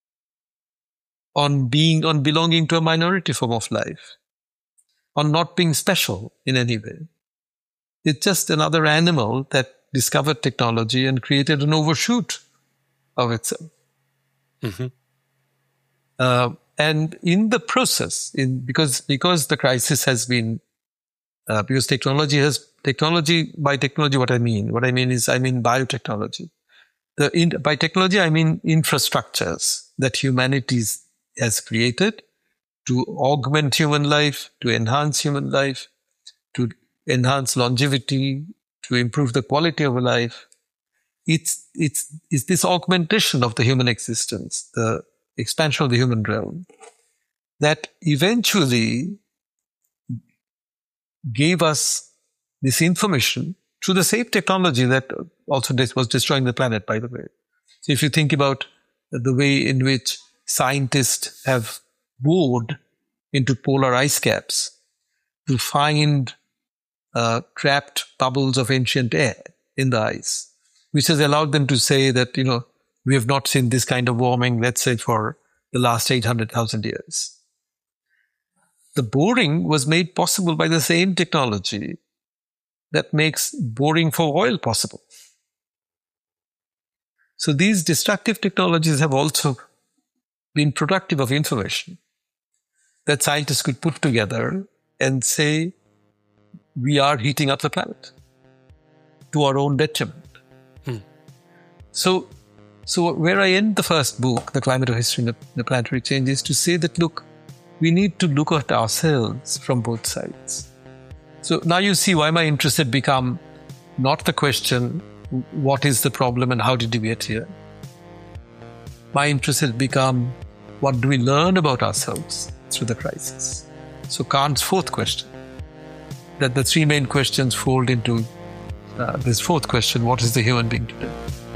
on belonging to a minority form of life, on not being special in any way. It's just another animal that discovered technology and created an overshoot of itself. Mm-hmm. And in the process, because the crisis has been, because technology, by technology, what I mean is biotechnology. By technology, I mean infrastructures that humanity has created to augment human life, to enhance human life, to enhance longevity, to improve the quality of life. It's this augmentation of the human existence, the expansion of the human realm, that eventually gave us this information through the same technology that also was destroying the planet, by the way. So if you think about the way in which scientists have bored into polar ice caps to find trapped bubbles of ancient air in the ice, which has allowed them to say that, we have not seen this kind of warming, let's say, for the last 800,000 years. The boring was made possible by the same technology that makes boring for oil possible. So these destructive technologies have also been productive of information that scientists could put together and say, we are heating up the planet to our own detriment. So where I end the first book, The Climate of History and the Planetary Change, is to say that, look, we need to look at ourselves from both sides. So now you see why my interest had become not the question, what is the problem and how did we get here? My interest has become, what do we learn about ourselves through the crisis? So Kant's fourth question, that the three main questions fold into this fourth question, what is the human being today?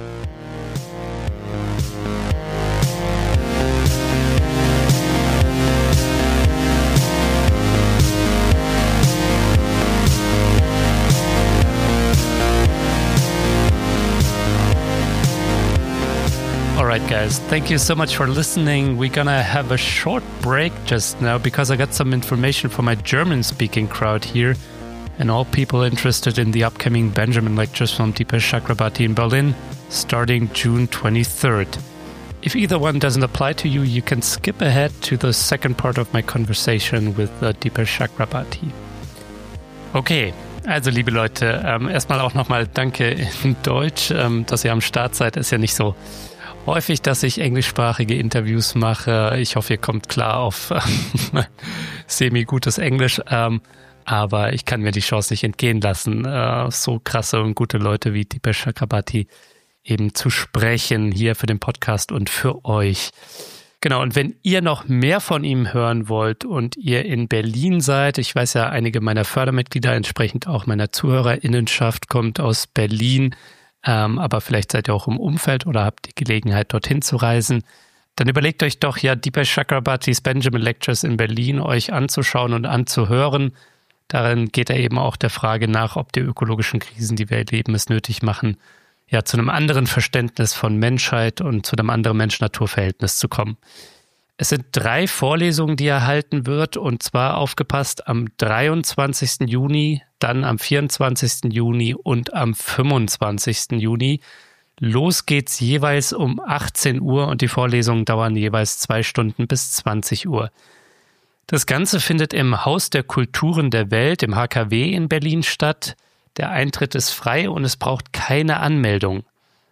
Alright guys, thank you so much for listening. We're gonna have a short break just now because I got some information from my German-speaking crowd here and all people interested in the upcoming Benjamin Lectures from Dipesh Chakrabarty in Berlin starting June 23rd. If either one doesn't apply to you, you can skip ahead to the second part of my conversation with Dipesh Chakrabarty. Okay, also liebe Leute, erstmal auch nochmal danke in Deutsch, dass ihr am Start seid. Ist ja nicht so häufig, dass ich englischsprachige Interviews mache. Ich hoffe, ihr kommt klar auf semi-gutes Englisch. Aber ich kann mir die Chance nicht entgehen lassen, so krasse und gute Leute wie Dipesh Chakrabarty eben zu sprechen hier für den Podcast und für euch. Genau, und wenn ihr noch mehr von ihm hören wollt und ihr in Berlin seid, ich weiß ja, einige meiner Fördermitglieder, entsprechend auch meiner ZuhörerInnenschaft, kommt aus Berlin, aber vielleicht seid ihr auch im Umfeld oder habt die Gelegenheit, dorthin zu reisen, dann überlegt euch doch ja Dipesh Chakrabartys Benjamin Lectures in Berlin euch anzuschauen und anzuhören. Darin geht er eben auch der Frage nach, ob die ökologischen Krisen, die wir erleben, es nötig machen, ja, zu einem anderen Verständnis von Menschheit und zu einem anderen Mensch-Natur-Verhältnis zu kommen. Es sind 3 Vorlesungen, die er halten wird, und zwar aufgepasst am 23. Juni, dann am 24. Juni und am 25. Juni. Los geht's jeweils um 18 Uhr und die Vorlesungen dauern jeweils 2 Stunden bis 20 Uhr. Das Ganze findet im Haus der Kulturen der Welt, im HKW in Berlin statt. Der Eintritt ist frei und es braucht keine Anmeldung.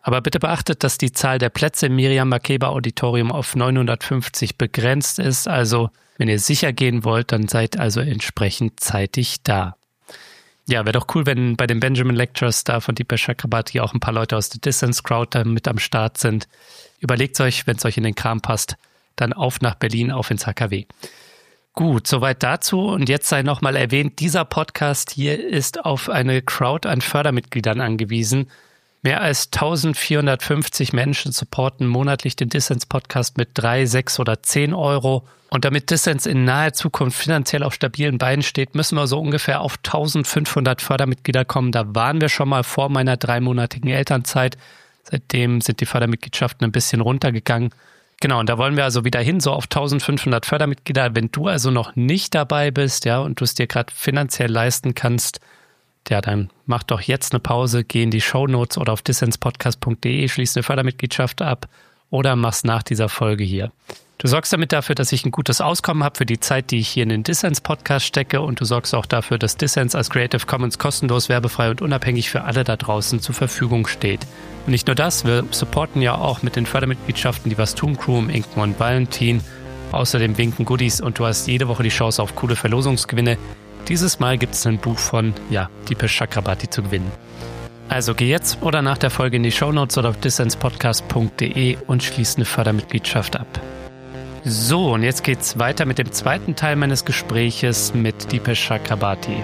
Aber bitte beachtet, dass die Zahl der Plätze im Miriam Makeba Auditorium auf 950 begrenzt ist. Also, wenn ihr sicher gehen wollt, dann seid also entsprechend zeitig da. Ja, wäre doch cool, wenn bei den Benjamin Lectures da von Deepesh Chakrabarti auch ein paar Leute aus der Dissens Crowd da mit am Start sind. Überlegt euch, wenn es euch in den Kram passt, dann auf nach Berlin, auf ins HKW. Gut, soweit dazu. Und jetzt sei nochmal erwähnt, dieser Podcast hier ist auf eine Crowd an Fördermitgliedern angewiesen. Mehr als 1450 Menschen supporten monatlich den Dissens-Podcast mit 3, 6 oder 10 Euro. Und damit Dissens in naher Zukunft finanziell auf stabilen Beinen steht, müssen wir so ungefähr auf 1500 Fördermitglieder kommen. Da waren wir schon mal vor meiner 3-monatigen Elternzeit. Seitdem sind die Fördermitgliedschaften ein bisschen runtergegangen. Genau, und da wollen wir also wieder hin, so auf 1500 Fördermitglieder. Wenn du also noch nicht dabei bist, ja, und du es dir gerade finanziell leisten kannst, ja, dann mach doch jetzt eine Pause, geh in die Shownotes oder auf dissenspodcast.de, schließ eine Fördermitgliedschaft ab oder mach's nach dieser Folge hier. Du sorgst damit dafür, dass ich ein gutes Auskommen habe für die Zeit, die ich hier in den Dissens-Podcast stecke, und du sorgst auch dafür, dass Dissens als Creative Commons kostenlos, werbefrei und unabhängig für alle da draußen zur Verfügung steht. Und nicht nur das, wir supporten ja auch mit den Fördermitgliedschaften die Was tun Crew um Inken und Valentin. Außerdem winken Goodies und du hast jede Woche die Chance auf coole Verlosungsgewinne. Dieses Mal gibt es ein Buch von, Deepesh Chakrabarti zu gewinnen. Also geh jetzt oder nach der Folge in die Shownotes oder auf dissenspodcast.de und schließ eine Fördermitgliedschaft ab. So, und jetzt geht's weiter mit dem zweiten Teil meines Gespräches mit Deepesh Chakrabarti.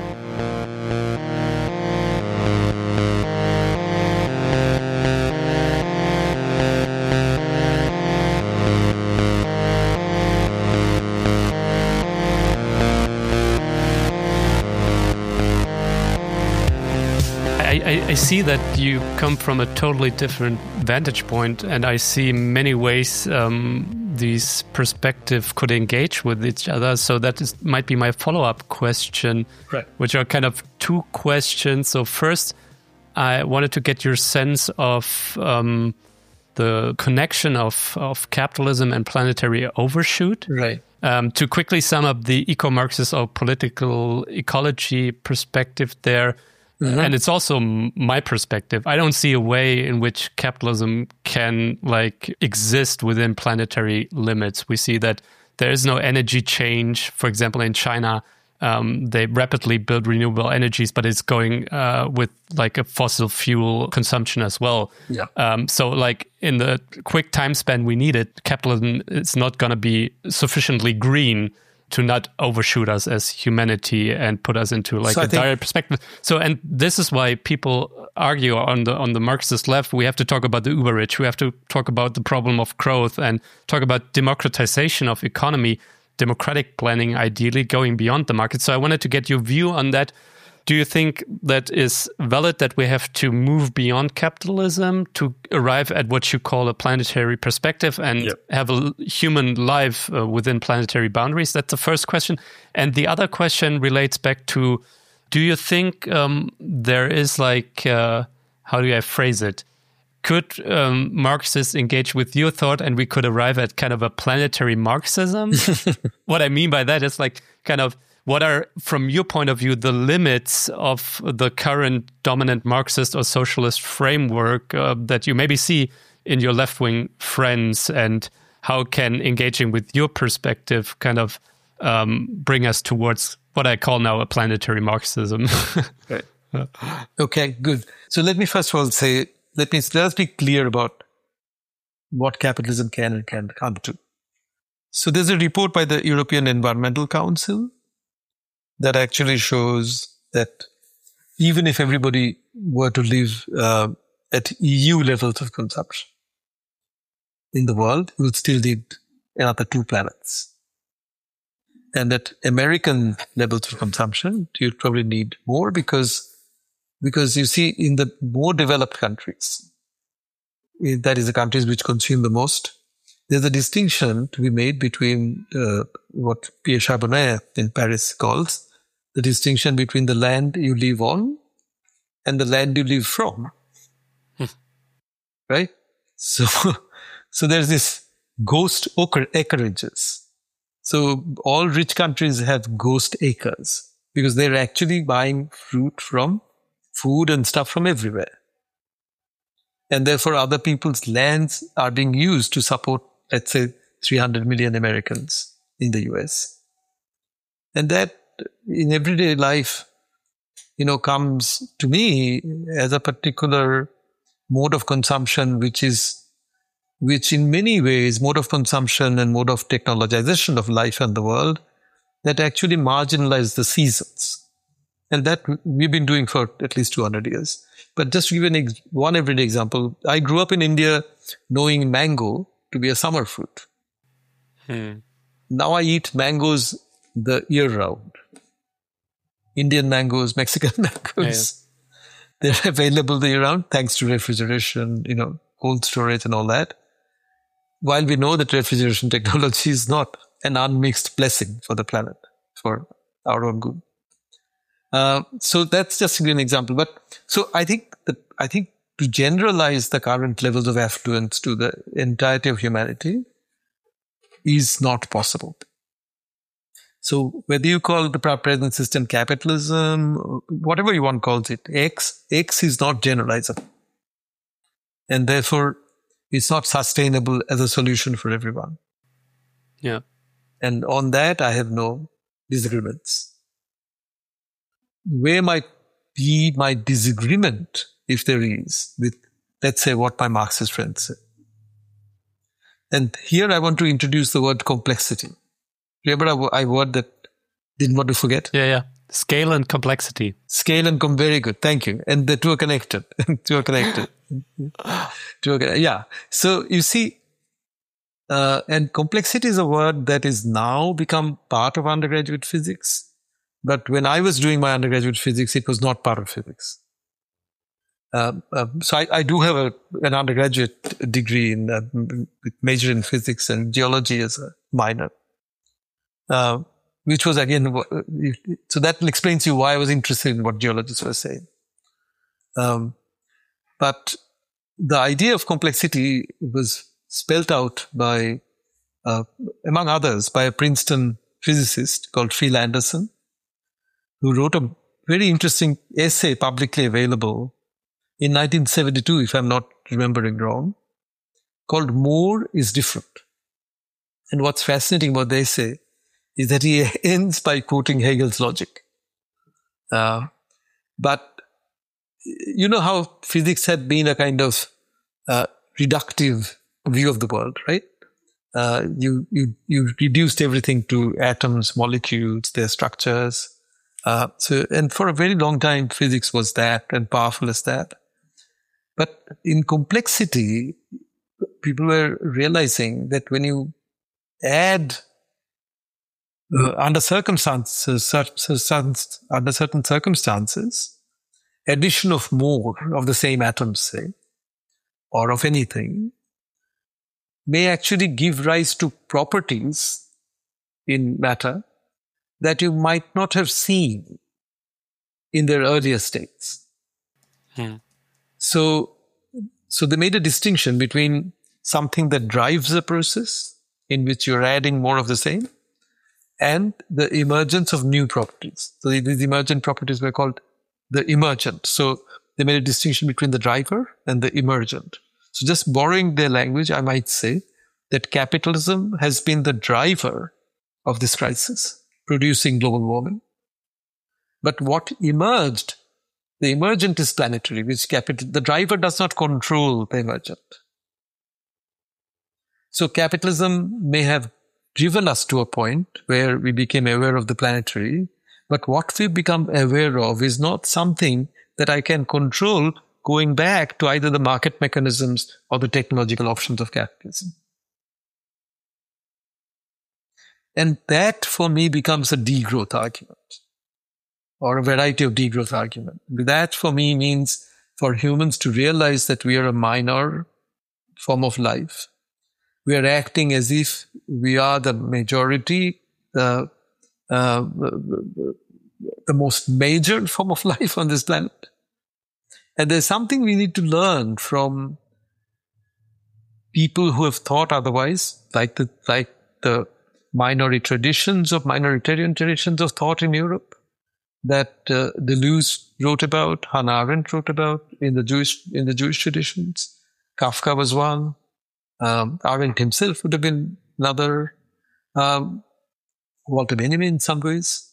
I see that you come from a totally different vantage point, and I see many ways these perspectives could engage with each other. So might be my follow-up question, right, which are kind of two questions. So first, I wanted to get your sense of the connection of capitalism and planetary overshoot. Right. To quickly sum up the eco-Marxist or political ecology perspective there. Mm-hmm. And it's also my perspective. I don't see a way in which capitalism can exist within planetary limits. We see that there is no energy change. For example, in China, they rapidly build renewable energies, but it's going with a fossil fuel consumption as well. Yeah. So in the quick time span we needed, capitalism is not going to be sufficiently green to not overshoot us as humanity and put us into direct perspective. So, and this is why people argue on the Marxist left, we have to talk about the uber rich. We have to talk about the problem of growth and talk about democratization of economy, democratic planning, ideally going beyond the market. So I wanted to get your view on that. Do you think that is valid, that we have to move beyond capitalism to arrive at what you call a planetary perspective and have a human life within planetary boundaries? That's the first question. And the other question relates back to, do you think there is how do I phrase it? Could Marxists engage with your thought and we could arrive at kind of a planetary Marxism? What I mean by that is what are, from your point of view, the limits of the current dominant Marxist or socialist framework that you maybe see in your left-wing friends, and how can engaging with your perspective kind of bring us towards what I call now a planetary Marxism? Right. Okay, good. So let me first of all say, let us be clear about what capitalism can and can't come to. So there's a report by the European Environmental Council that actually shows that even if everybody were to live at EU levels of consumption in the world, we would still need another 2 planets. And at American levels of consumption, you'd probably need more because you see, in the more developed countries, that is the countries which consume the most, there's a distinction to be made between what Pierre Charbonnet in Paris calls the distinction between the land you live on and the land you live from. Right? So there's this ghost acreages. So all rich countries have ghost acres because they're actually buying fruit from food and stuff from everywhere. And therefore, other people's lands are being used to support, let's say, 300 million Americans in the US. And that in everyday life, comes to me as a particular mode of consumption, which in many ways, mode of consumption and mode of technologization of life and the world that actually marginalize the seasons. And that we've been doing for at least 200 years. But just to give you one everyday example, I grew up in India knowing mango to be a summer fruit. Now I eat mangoes the year round. Indian mangoes, Mexican mangoes, they're available the year round thanks to refrigeration, cold storage and all that. While we know that refrigeration technology is not an unmixed blessing for the planet, for our own good. So that's just an example. But so I think to generalize the current levels of affluence to the entirety of humanity is not possible. So whether you call the present system capitalism, whatever you want calls it, X is not generalizable. And therefore, it's not sustainable as a solution for everyone. Yeah. And on that, I have no disagreements. Where might be my disagreement, if there is, with, let's say, what my Marxist friends say. And here I want to introduce the word complexity. Remember a word that didn't want to forget? Yeah. Scale and complexity. Very good. Thank you. And the two are connected. Yeah. So you see, and complexity is a word that is now become part of undergraduate physics. But when I was doing my undergraduate physics, it was not part of physics. So I do have an undergraduate degree with major in physics and geology as a minor. Which was again, so that explains to you why I was interested in what geologists were saying. But the idea of complexity was spelled out by, among others, by a Princeton physicist called Phil Anderson, who wrote a very interesting essay publicly available in 1972, if I'm not remembering wrong, called More is Different. And what's fascinating about the essay is that he ends by quoting Hegel's logic. But you know how physics had been a kind of reductive view of the world, right? You reduced everything to atoms, molecules, their structures. And for a very long time, physics was that and powerful as that. But in complexity, people were realizing that when you add under certain circumstances, addition of more of the same atoms, say, or of anything, may actually give rise to properties in matter that you might not have seen in their earlier states. So they made a distinction between something that drives a process in which you're adding more of the same and the emergence of new properties. So these emergent properties were called the emergent. So they made a distinction between the driver and the emergent. So just borrowing their language, I might say that capitalism has been the driver of this crisis, producing global warming. But what emerged, the emergent is planetary, which the driver does not control the emergent. So capitalism may have driven us to a point where we became aware of the planetary, but what we become aware of is not something that I can control going back to either the market mechanisms or the technological options of capitalism. And that for me becomes a degrowth argument or a variety of degrowth argument. That for me means for humans to realize that we are a minor form of life. We are acting as if we are the majority, the most major form of life on this planet. And there's something we need to learn from people who have thought otherwise, like the minoritarian traditions of thought in Europe that Deleuze wrote about, Hannah Arendt wrote about in the Jewish traditions. Kafka was one. Arendt himself would have been another. Walter Benjamin in some ways.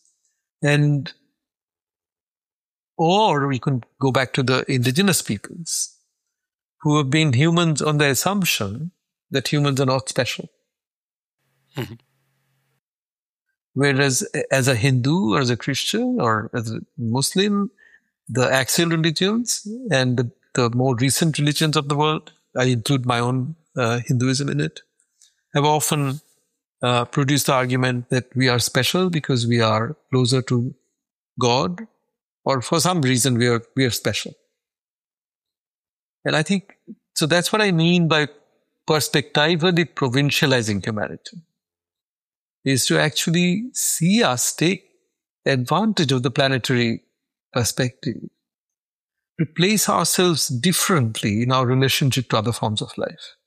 Or we can go back to the indigenous peoples who have been humans on the assumption that humans are not special. Mm-hmm. Whereas as a Hindu or as a Christian or as a Muslim, the axial religions and the more recent religions of the world, I include my own Hinduism in it, have often produced the argument that we are special because we are closer to God, or for some reason we are special. And I think, so that's what I mean by perspectively provincializing humanity, is to actually see us take advantage of the planetary perspective, to place ourselves differently in our relationship to other forms of life,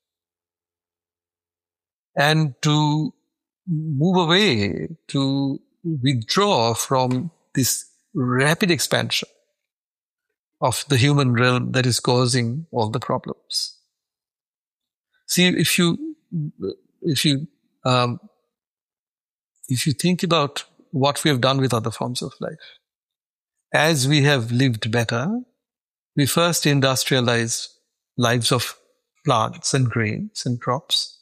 and to move away, to withdraw from this rapid expansion of the human realm that is causing all the problems. See, if you think about what we have done with other forms of life, as we have lived better, we first industrialized lives of plants and grains and crops.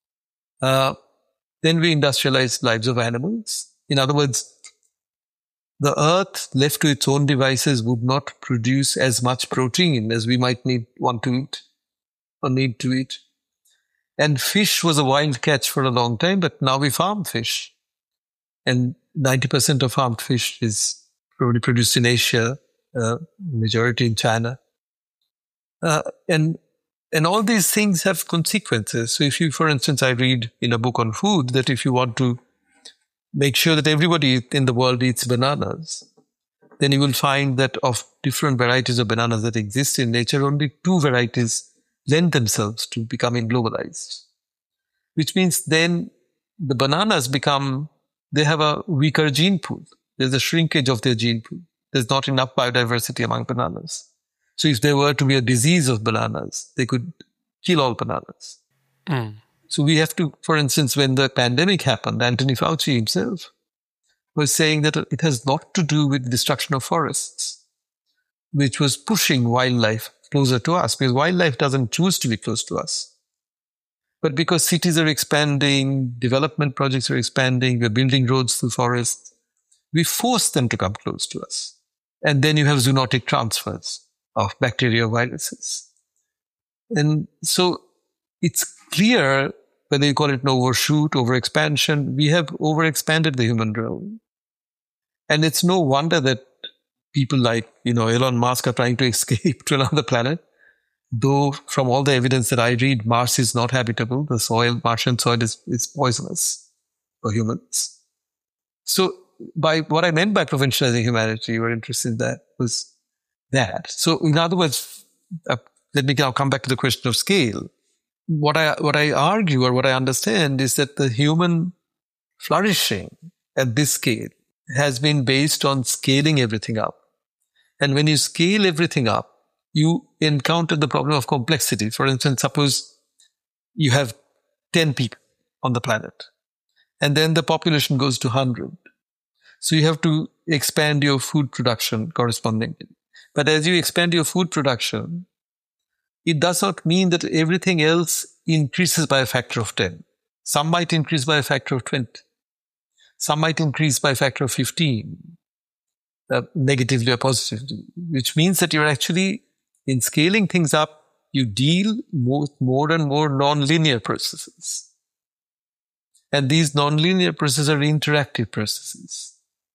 Then we industrialized lives of animals. In other words, the earth left to its own devices would not produce as much protein as we might want to eat or need to eat. And fish was a wild catch for a long time, but now we farm fish. And 90% of farmed fish is probably produced in Asia, majority in China. And all these things have consequences. So if you, for instance, I read in a book on food that if you want to make sure that everybody in the world eats bananas, then you will find that of different varieties of bananas that exist in nature, only 2 varieties lend themselves to becoming globalized. Which means then the bananas they have a weaker gene pool. There's a shrinkage of their gene pool. There's not enough biodiversity among bananas. So if there were to be a disease of bananas, they could kill all bananas. Mm. So we have to, for instance, when the pandemic happened, Anthony Fauci himself was saying that it has not to do with destruction of forests, which was pushing wildlife closer to us, because wildlife doesn't choose to be close to us. But because cities are expanding, development projects are expanding, we're building roads through forests, we force them to come close to us. And then you have zoonotic transfers of bacteria, viruses. And so it's clear, whether you call it an overshoot, overexpansion, we have overexpanded the human realm. And it's no wonder that people like, Elon Musk are trying to escape to another planet. Though from all the evidence that I read, Mars is not habitable. The Martian soil is poisonous for humans. So by what I meant by provincializing humanity, you were interested in that, was that. So in other words, let me now come back to the question of scale. What I argue or what I understand is that the human flourishing at this scale has been based on scaling everything up. And when you scale everything up, you encounter the problem of complexity. For instance, suppose you have 10 people on the planet, and then the population goes to 100. So you have to expand your food production correspondingly. But as you expand your food production, it does not mean that everything else increases by a factor of 10. Some might increase by a factor of 20. Some might increase by a factor of 15, negatively or positively, which means that you're actually, in scaling things up, you deal with more and more non-linear processes. And these non-linear processes are interactive processes.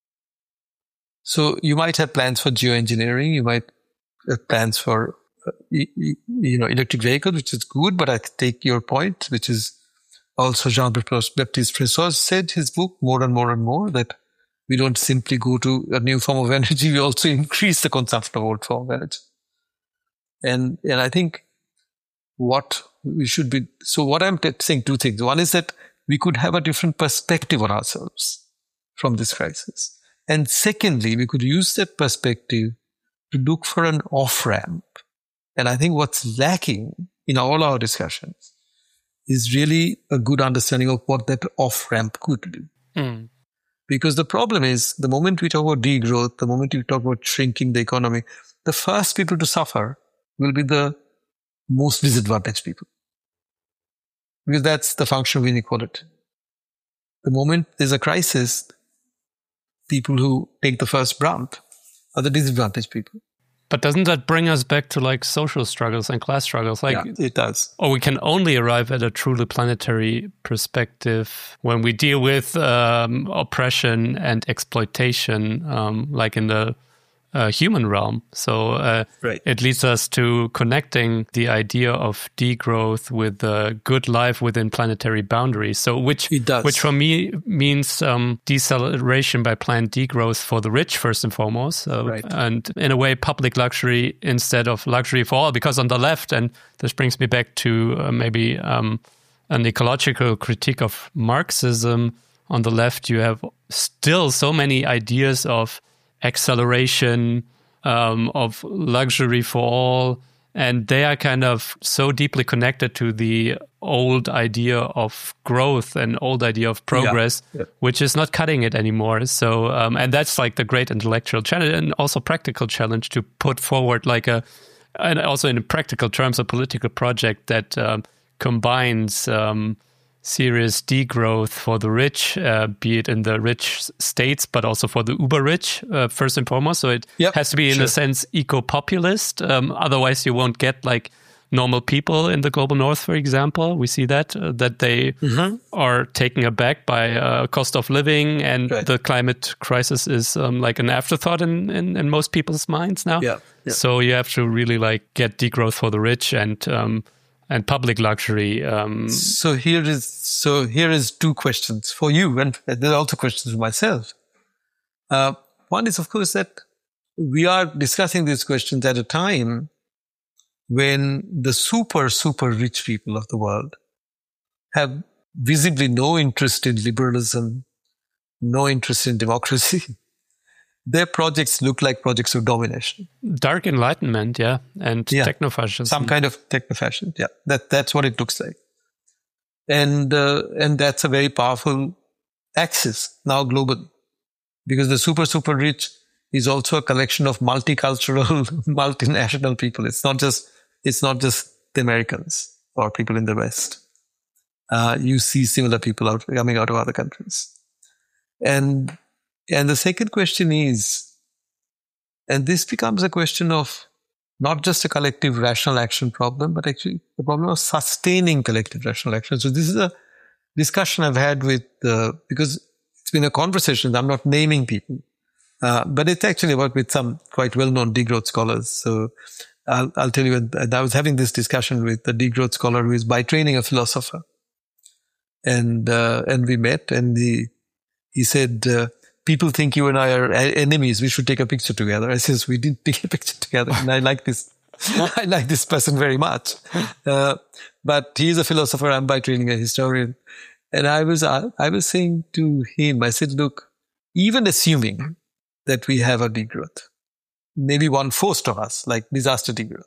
So you might have plans for geoengineering, you might have plans for electric vehicles, which is good, but I take your point, which is also Jean-Baptiste Fressoz said his book, More and More and More, that we don't simply go to a new form of energy, we also increase the consumption of old form of energy. And I think what we should be, so what I'm saying, 2 things. One is that we could have a different perspective on ourselves from this crisis. And secondly, we could use that perspective to look for an off-ramp. And I think what's lacking in all our discussions is really a good understanding of what that off-ramp could do. Mm. Because the problem is, the moment we talk about degrowth, the moment we talk about shrinking the economy, the first people to suffer will be the most disadvantaged people. Because that's the function of inequality. The moment there's a crisis, people who take the first brunt are the disadvantaged people. But doesn't that bring us back to like social struggles and class struggles? Like, yeah, it does. Or we can only arrive at a truly planetary perspective when we deal with oppression and exploitation, like in the human realm. So right. It leads us to connecting the idea of degrowth with a good life within planetary boundaries. So which for me means deceleration by planned degrowth for the rich, first and foremost. Right. And in a way, public luxury instead of luxury for all. Because on the left, and this brings me back to maybe an ecological critique of Marxism, on the left you have still so many ideas of acceleration, of luxury for all, and they are kind of so deeply connected to the old idea of growth and old idea of progress, which is not cutting it anymore. So, and that's like the great intellectual challenge and also practical challenge to put forward like and also in practical terms, a political project that combines serious degrowth for the rich, be it in the rich states, but also for the uber rich, first and foremost. So it has to be, in a sense, eco-populist. Otherwise, you won't get like normal people in the global north, for example. We see that they are taken aback by cost of living, and the climate crisis is like an afterthought in most people's minds now. So you have to really like get degrowth for the rich and public luxury. So here is two questions for you, and there are also questions for myself. One is, of course, that we are discussing these questions at a time when the super rich people of the world have visibly no interest in liberalism, no interest in democracy. Their projects look like projects of domination. Dark enlightenment, and technofascism. Some kind of technofascism, That's what it looks like. And that's a very powerful axis now globally. Because the super rich is also a collection of multicultural, multinational people. It's not just the Americans or people in the West. You see similar people coming out of other countries. And the second question is, and this becomes a question of not just a collective rational action problem, but actually the problem of sustaining collective rational action. So this is a discussion I've had with, because it's been a conversation, I'm not naming people, but it's actually about with some quite well-known degrowth scholars. So I'll tell you, I was having this discussion with a degrowth scholar who is by training a philosopher. And we met, and he said, people think you and I are enemies. We should take a picture together. I says, we didn't take a picture together. And I like this person very much. But he's a philosopher. I'm by training a historian. And I was saying to him, I said, look, even assuming that we have a degrowth, maybe 1/4 of us, like disaster degrowth,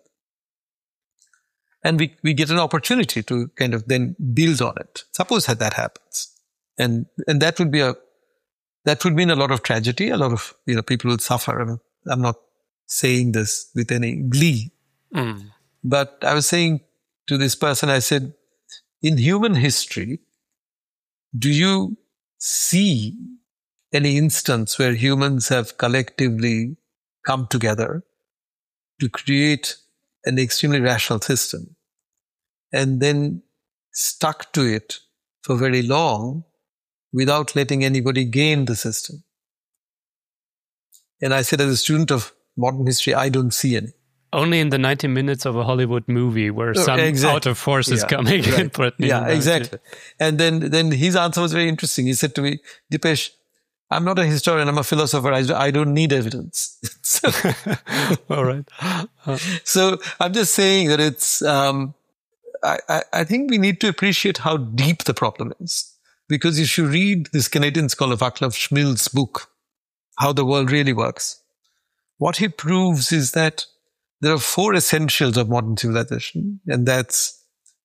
and we get an opportunity to kind of then build on it. Suppose that happens. And that would mean a lot of tragedy, a lot of, people will suffer. I mean, I'm not saying this with any glee. But I was saying to this person, I said, in human history, do you see any instance where humans have collectively come together to create an extremely rational system and then stuck to it for very long without letting anybody gain the system? And I said, as a student of modern history, I don't see any. Only in the 90 minutes of a Hollywood movie where some outer force is coming and threatening. Yeah, exactly. And then his answer was very interesting. He said to me, Dipesh, I'm not a historian, I'm a philosopher. I don't need evidence. All right. So I'm just saying that it's, I think we need to appreciate how deep the problem is. Because if you read this Canadian scholar Vaclav Smil's book, How the World Really Works, what he proves is that there are 4 essentials of modern civilization, and that's,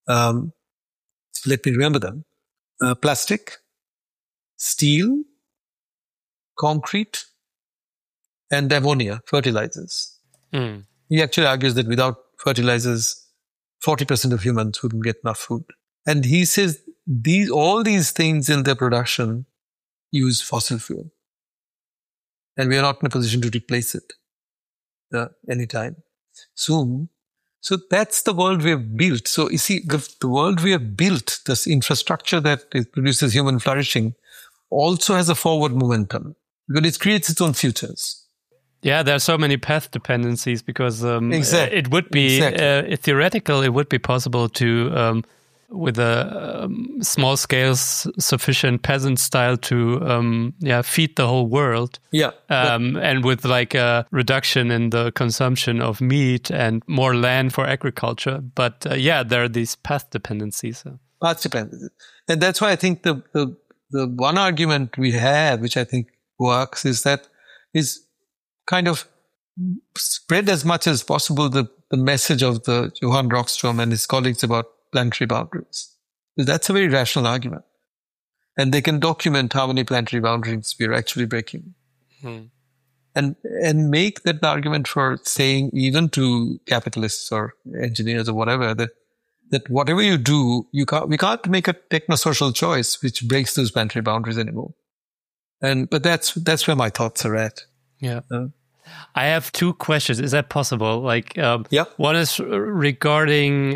let me remember them, plastic, steel, concrete, and ammonia, fertilizers. He actually argues that without fertilizers, 40% of humans wouldn't get enough food. And he says all these things in their production use fossil fuel. And we are not in a position to replace it anytime soon. So that's the world we have built. So you see, the world we have built, this infrastructure that produces human flourishing, also has a forward momentum because it creates its own futures. Yeah, there are so many path dependencies because Exactly. It would be theoretical. It would be possible to, with a small scale, sufficient peasant style to feed the whole world. Yeah, and with like a reduction in the consumption of meat and more land for agriculture. But there are these path dependencies. Path dependencies, and that's why I think the one argument we have, which I think works, is kind of spread as much as possible the message of the Johan Rockström and his colleagues about planetary boundaries. That's a very rational argument. And they can document how many planetary boundaries we are actually breaking. And make that argument for saying even to capitalists or engineers or whatever, that whatever you do, we can't make a technosocial choice which breaks those planetary boundaries anymore. But that's where my thoughts are at. Yeah. I have 2 questions. Is that possible? Yeah. One is regarding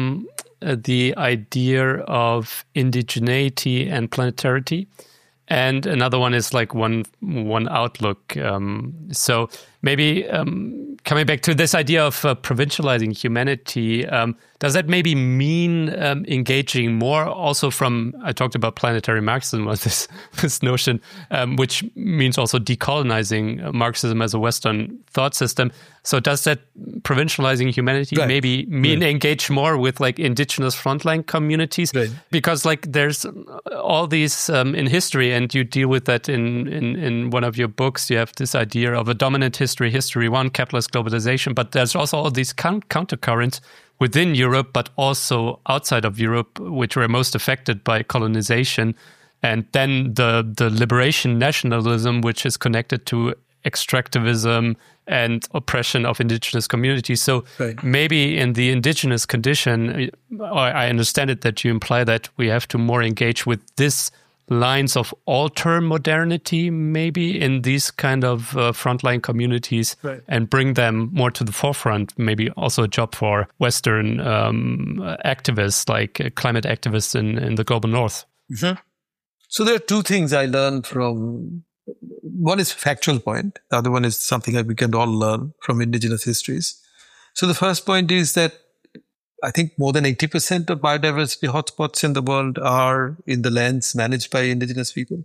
the idea of indigeneity and planetarity. And another one is like one outlook. So maybe coming back to this idea of provincializing humanity, does that maybe mean engaging more also from, I talked about planetary Marxism, or this notion, which means also decolonizing Marxism as a Western thought system. So does that provincializing humanity maybe mean engage more with like indigenous frontline communities? Right. Because like there's all these in history, and you deal with that in one of your books, you have this idea of a dominant history 1, capitalist globalization, but there's also all these countercurrents within Europe, but also outside of Europe, which were most affected by colonization. And then the liberation nationalism, which is connected to extractivism and oppression of indigenous communities. So maybe in the indigenous condition, I understand it that you imply that we have to more engage with this lines of alter modernity, maybe in these kind of frontline communities, and bring them more to the forefront. Maybe also a job for Western activists, like climate activists in the global north. Mm-hmm. So there are 2 things I learned from. One is factual point. The other one is something that we can all learn from indigenous histories. So the first point is that I think more than 80% of biodiversity hotspots in the world are in the lands managed by indigenous people.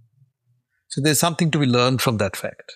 So there's something to be learned from that fact.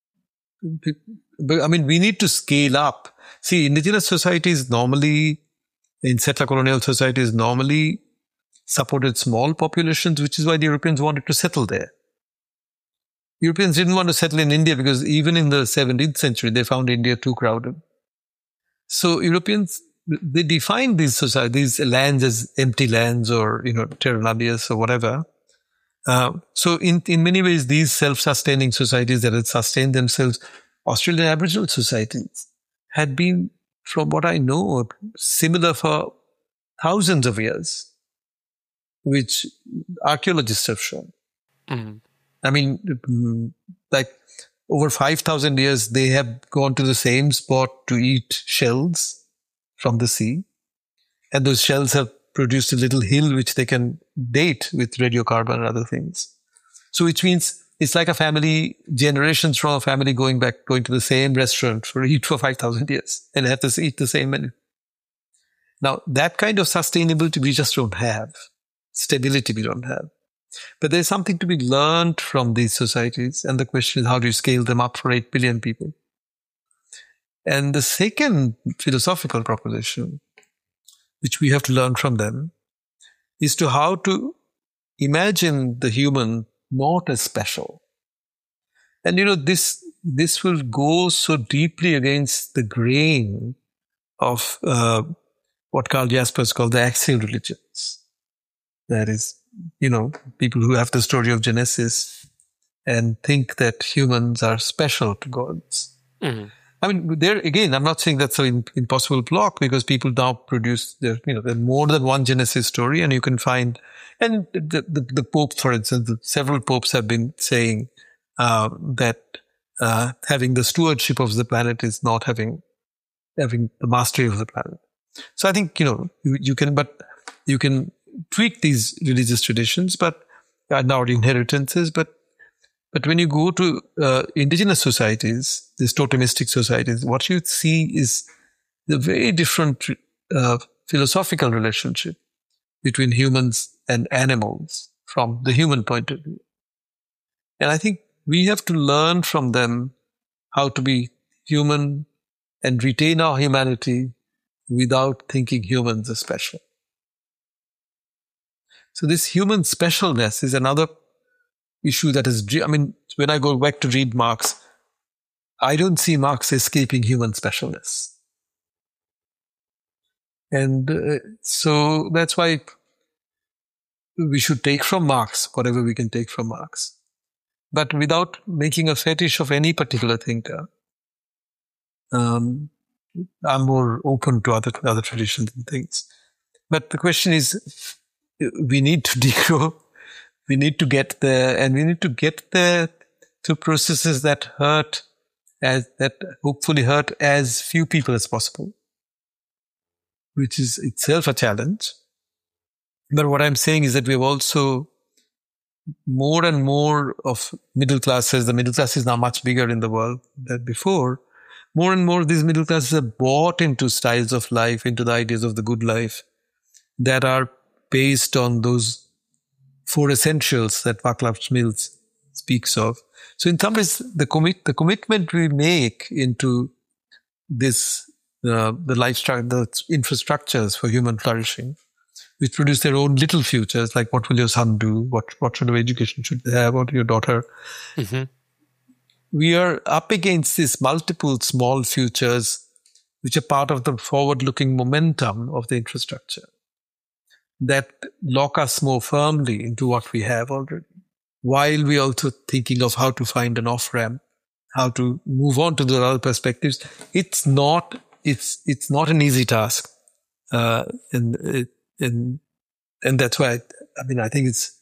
I mean, we need to scale up. See, indigenous societies normally, in settler colonial societies, normally supported small populations, which is why the Europeans wanted to settle there. Europeans didn't want to settle in India because even in the 17th century, they found India too crowded. So Europeans, they defined these societies, these lands as empty lands or, terra nullius or whatever. So in many ways, these self-sustaining societies that had sustained themselves, Australian Aboriginal societies, had been, from what I know, similar for thousands of years, which archaeologists have shown. Mm-hmm. I mean, like over 5,000 years, they have gone to the same spot to eat shells from the sea. And those shells have produced a little hill which they can date with radiocarbon and other things. So which means it's like a family, generations from a family going to the same restaurant for 5,000 years and have to eat the same menu. Now, that kind of sustainability we just don't have. Stability we don't have. But there's something to be learned from these societies. And the question is, how do you scale them up for 8 billion people? And the second philosophical proposition, which we have to learn from them, is to how to imagine the human not as special. And this this will go so deeply against the grain of what Karl Jaspers called the axial religions. That is, people who have the story of Genesis and think that humans are special to gods. Mm-hmm. I mean, there again, I'm not saying that's an impossible block, because people now produce there's more than one Genesis story, and you can find, and the Pope, for instance, several popes have been saying that having the stewardship of the planet is not having the mastery of the planet. So I think you can tweak these religious traditions, but our inheritances, but when you go to indigenous societies, these totemistic societies, what you see is the very different philosophical relationship between humans and animals from the human point of view. And I think we have to learn from them how to be human and retain our humanity without thinking humans are special. So this human specialness is another issue that is, when I go back to read Marx, I don't see Marx escaping human specialness. And so that's why we should take from Marx whatever we can take from Marx, but without making a fetish of any particular thinker. I'm more open to other traditions and things. But the question is, we need to degrow. We need to get there, and we need to get there through processes that hopefully hurt as few people as possible, which is itself a challenge. But what I'm saying is that we have also more and more of middle classes. The middle class is now much bigger in the world than before. More and more of these middle classes are bought into styles of life, into the ideas of the good life that are based on those 4 essentials that Václav Smil speaks of. So in some ways, the commitment we make into this, the lifestyle, the infrastructures for human flourishing, which produce their own little futures, like what will your son do? What sort of education should they have? What your daughter? Mm-hmm. We are up against these multiple small futures, which are part of the forward-looking momentum of the infrastructure, that lock us more firmly into what we have already, while we're also thinking of how to find an off-ramp, how to move on to the other perspectives. It's not an easy task. And that's why, I think it's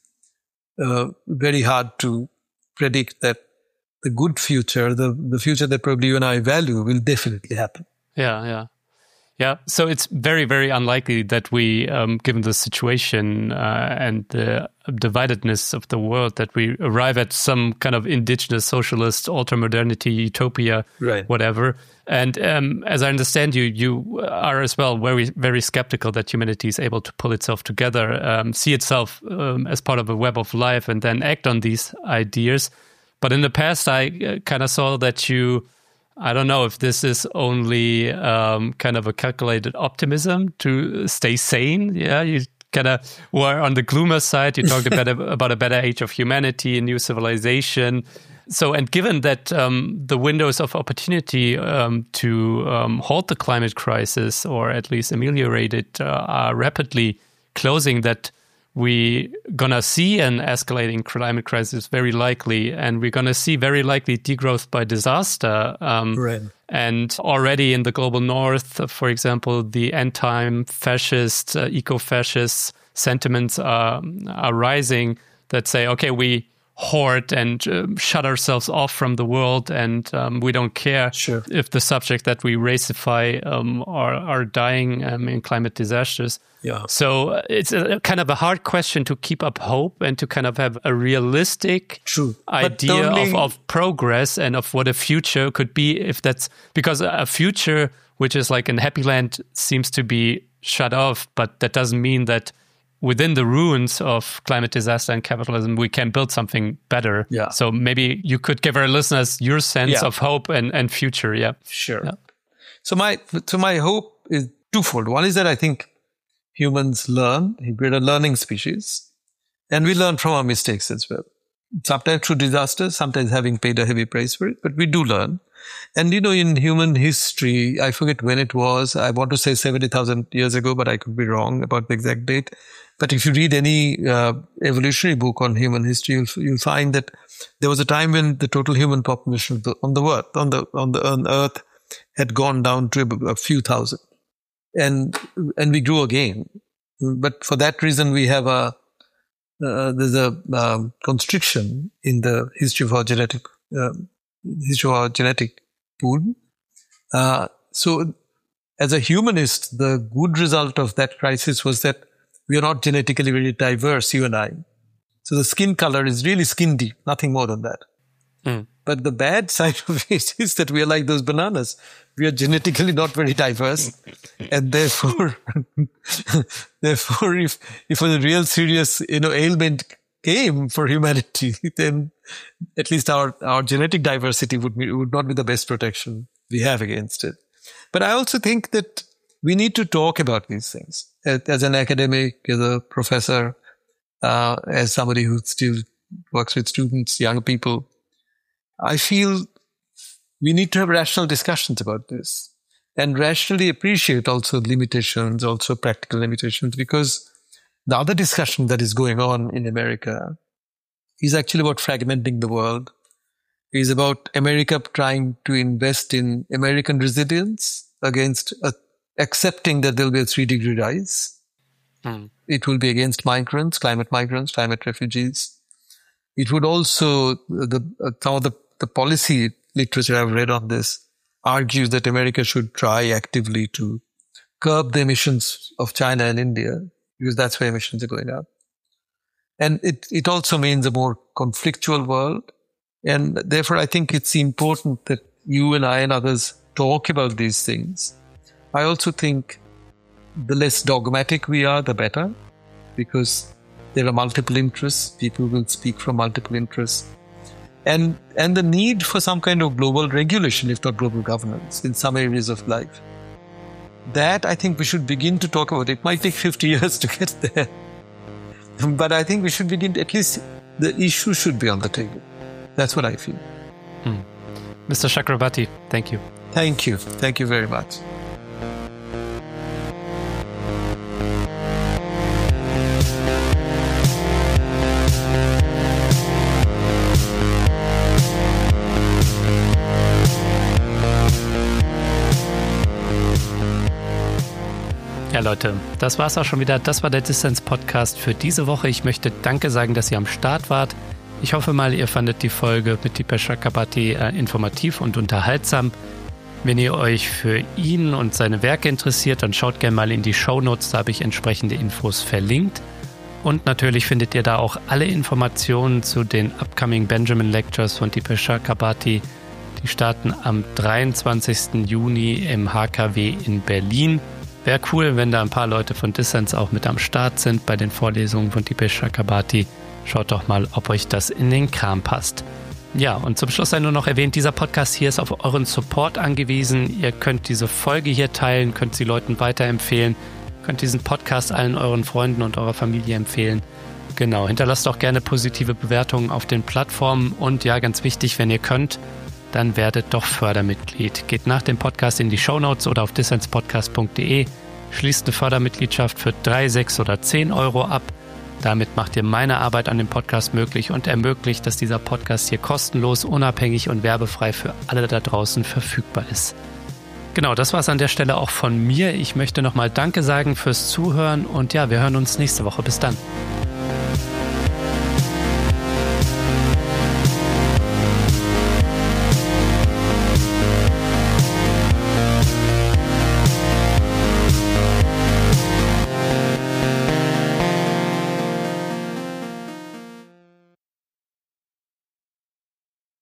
very hard to predict that the good future, the future that probably you and I value, will definitely happen. Yeah. So it's very, very unlikely that we, given the situation and the dividedness of the world, that we arrive at some kind of indigenous socialist ultra-modernity utopia, right, whatever. And as I understand you are as well very, very skeptical that humanity is able to pull itself together, see itself as part of a web of life, and then act on these ideas. But in the past, I kind of saw that I don't know if this is only kind of a calculated optimism to stay sane. Yeah, you kind of were on the gloomer side. You talked about a better age of humanity, a new civilization. So, and given that the windows of opportunity to halt the climate crisis, or at least ameliorate it, are rapidly closing, that we're going to see an escalating climate crisis very likely, and we're going to see very likely degrowth by disaster. Right. And already in the global north, for example, the end-time fascist, eco-fascist sentiments are rising that say, okay, we hoard and shut ourselves off from the world, and we don't care if the subjects that we racify are dying in climate disasters. Yeah. So it's a kind of a hard question to keep up hope and to kind of have a realistic idea of progress and of what a future could be, if that's because a future which is like in Happy Land seems to be shut off, but that doesn't mean that within the ruins of climate disaster and capitalism, we can build something better. Yeah. So maybe you could give our listeners your sense of hope and future. Yeah. Sure. Yeah. So my hope is twofold. One is that I think humans learn. We're a learning species, and we learn from our mistakes as well. sometimes through disasters, sometimes having paid a heavy price for it, but we do learn. And, in human history, I forget when it was, I want to say 70,000 years ago, but I could be wrong about the exact date. But if you read any evolutionary book on human history, you'll find that there was a time when the total human population on Earth had gone down to a few thousand. And we grew again. But for that reason, we have there's a constriction in the history of our genetic pool. So as a humanist, the good result of that crisis was that we are not genetically very diverse, you and I. So the skin color is really skin deep, nothing more than that. But the bad side of it is that we are like those bananas. We are genetically not very diverse. And therefore, if a real serious, ailment came for humanity, then at least our genetic diversity would not be the best protection we have against it. But I also think that we need to talk about these things. As an academic, as a professor, as somebody who still works with students, young people, I feel we need to have rational discussions about this and rationally appreciate also limitations, also practical limitations, because the other discussion that is going on in America is actually about fragmenting the world, is about America trying to invest in American resilience against accepting that there will be a 3-degree rise. It will be against migrants, climate refugees. It would also, some of the policy literature I've read on this argues that America should try actively to curb the emissions of China and India, because that's where emissions are going up. And it also means a more conflictual world. And therefore, I think it's important that you and I and others talk about these things. I also think the less dogmatic we are, the better, because there are multiple interests. People will speak from multiple interests. And the need for some kind of global regulation, if not global governance, in some areas of life. That I think we should begin to talk about. It might take 50 years to get there. But I think we should begin, at least the issue should be on the table. That's what I feel. Mr. Chakrabarty, thank you. Thank you. Thank you very much. Ja, Leute, das war's auch schon wieder. Das war der Dissens-Podcast für diese Woche. Ich möchte Danke sagen, dass ihr am Start wart. Ich hoffe mal, ihr fandet die Folge mit Dipesh Chakrabarty informativ und unterhaltsam. Wenn ihr euch für ihn und seine Werke interessiert, dann schaut gerne mal in die Shownotes, da habe ich entsprechende Infos verlinkt. Und natürlich findet ihr da auch alle Informationen zu den upcoming Benjamin Lectures von Dipesh Chakrabarty. Die starten am 23. Juni im HKW in Berlin. Wäre cool, wenn da ein paar Leute von Dissens auch mit am Start sind bei den Vorlesungen von Dipesh Chakrabarty. Schaut doch mal, ob euch das in den Kram passt. Ja, und zum Schluss sei nur noch erwähnt, dieser Podcast hier ist auf euren Support angewiesen. Ihr könnt diese Folge hier teilen, könnt sie Leuten weiterempfehlen, könnt diesen Podcast allen euren Freunden und eurer Familie empfehlen. Genau, hinterlasst auch gerne positive Bewertungen auf den Plattformen und ja, ganz wichtig, wenn ihr könnt, dann werdet doch Fördermitglied. Geht nach dem Podcast in die Shownotes oder auf dissenspodcast.de, schließt eine Fördermitgliedschaft für 3, 6 oder 10 Euro ab. Damit macht ihr meine Arbeit an dem Podcast möglich und ermöglicht, dass dieser Podcast hier kostenlos, unabhängig und werbefrei für alle da draußen verfügbar ist. Genau, das war es an der Stelle auch von mir. Ich möchte nochmal Danke sagen fürs Zuhören und ja, wir hören uns nächste Woche. Bis dann.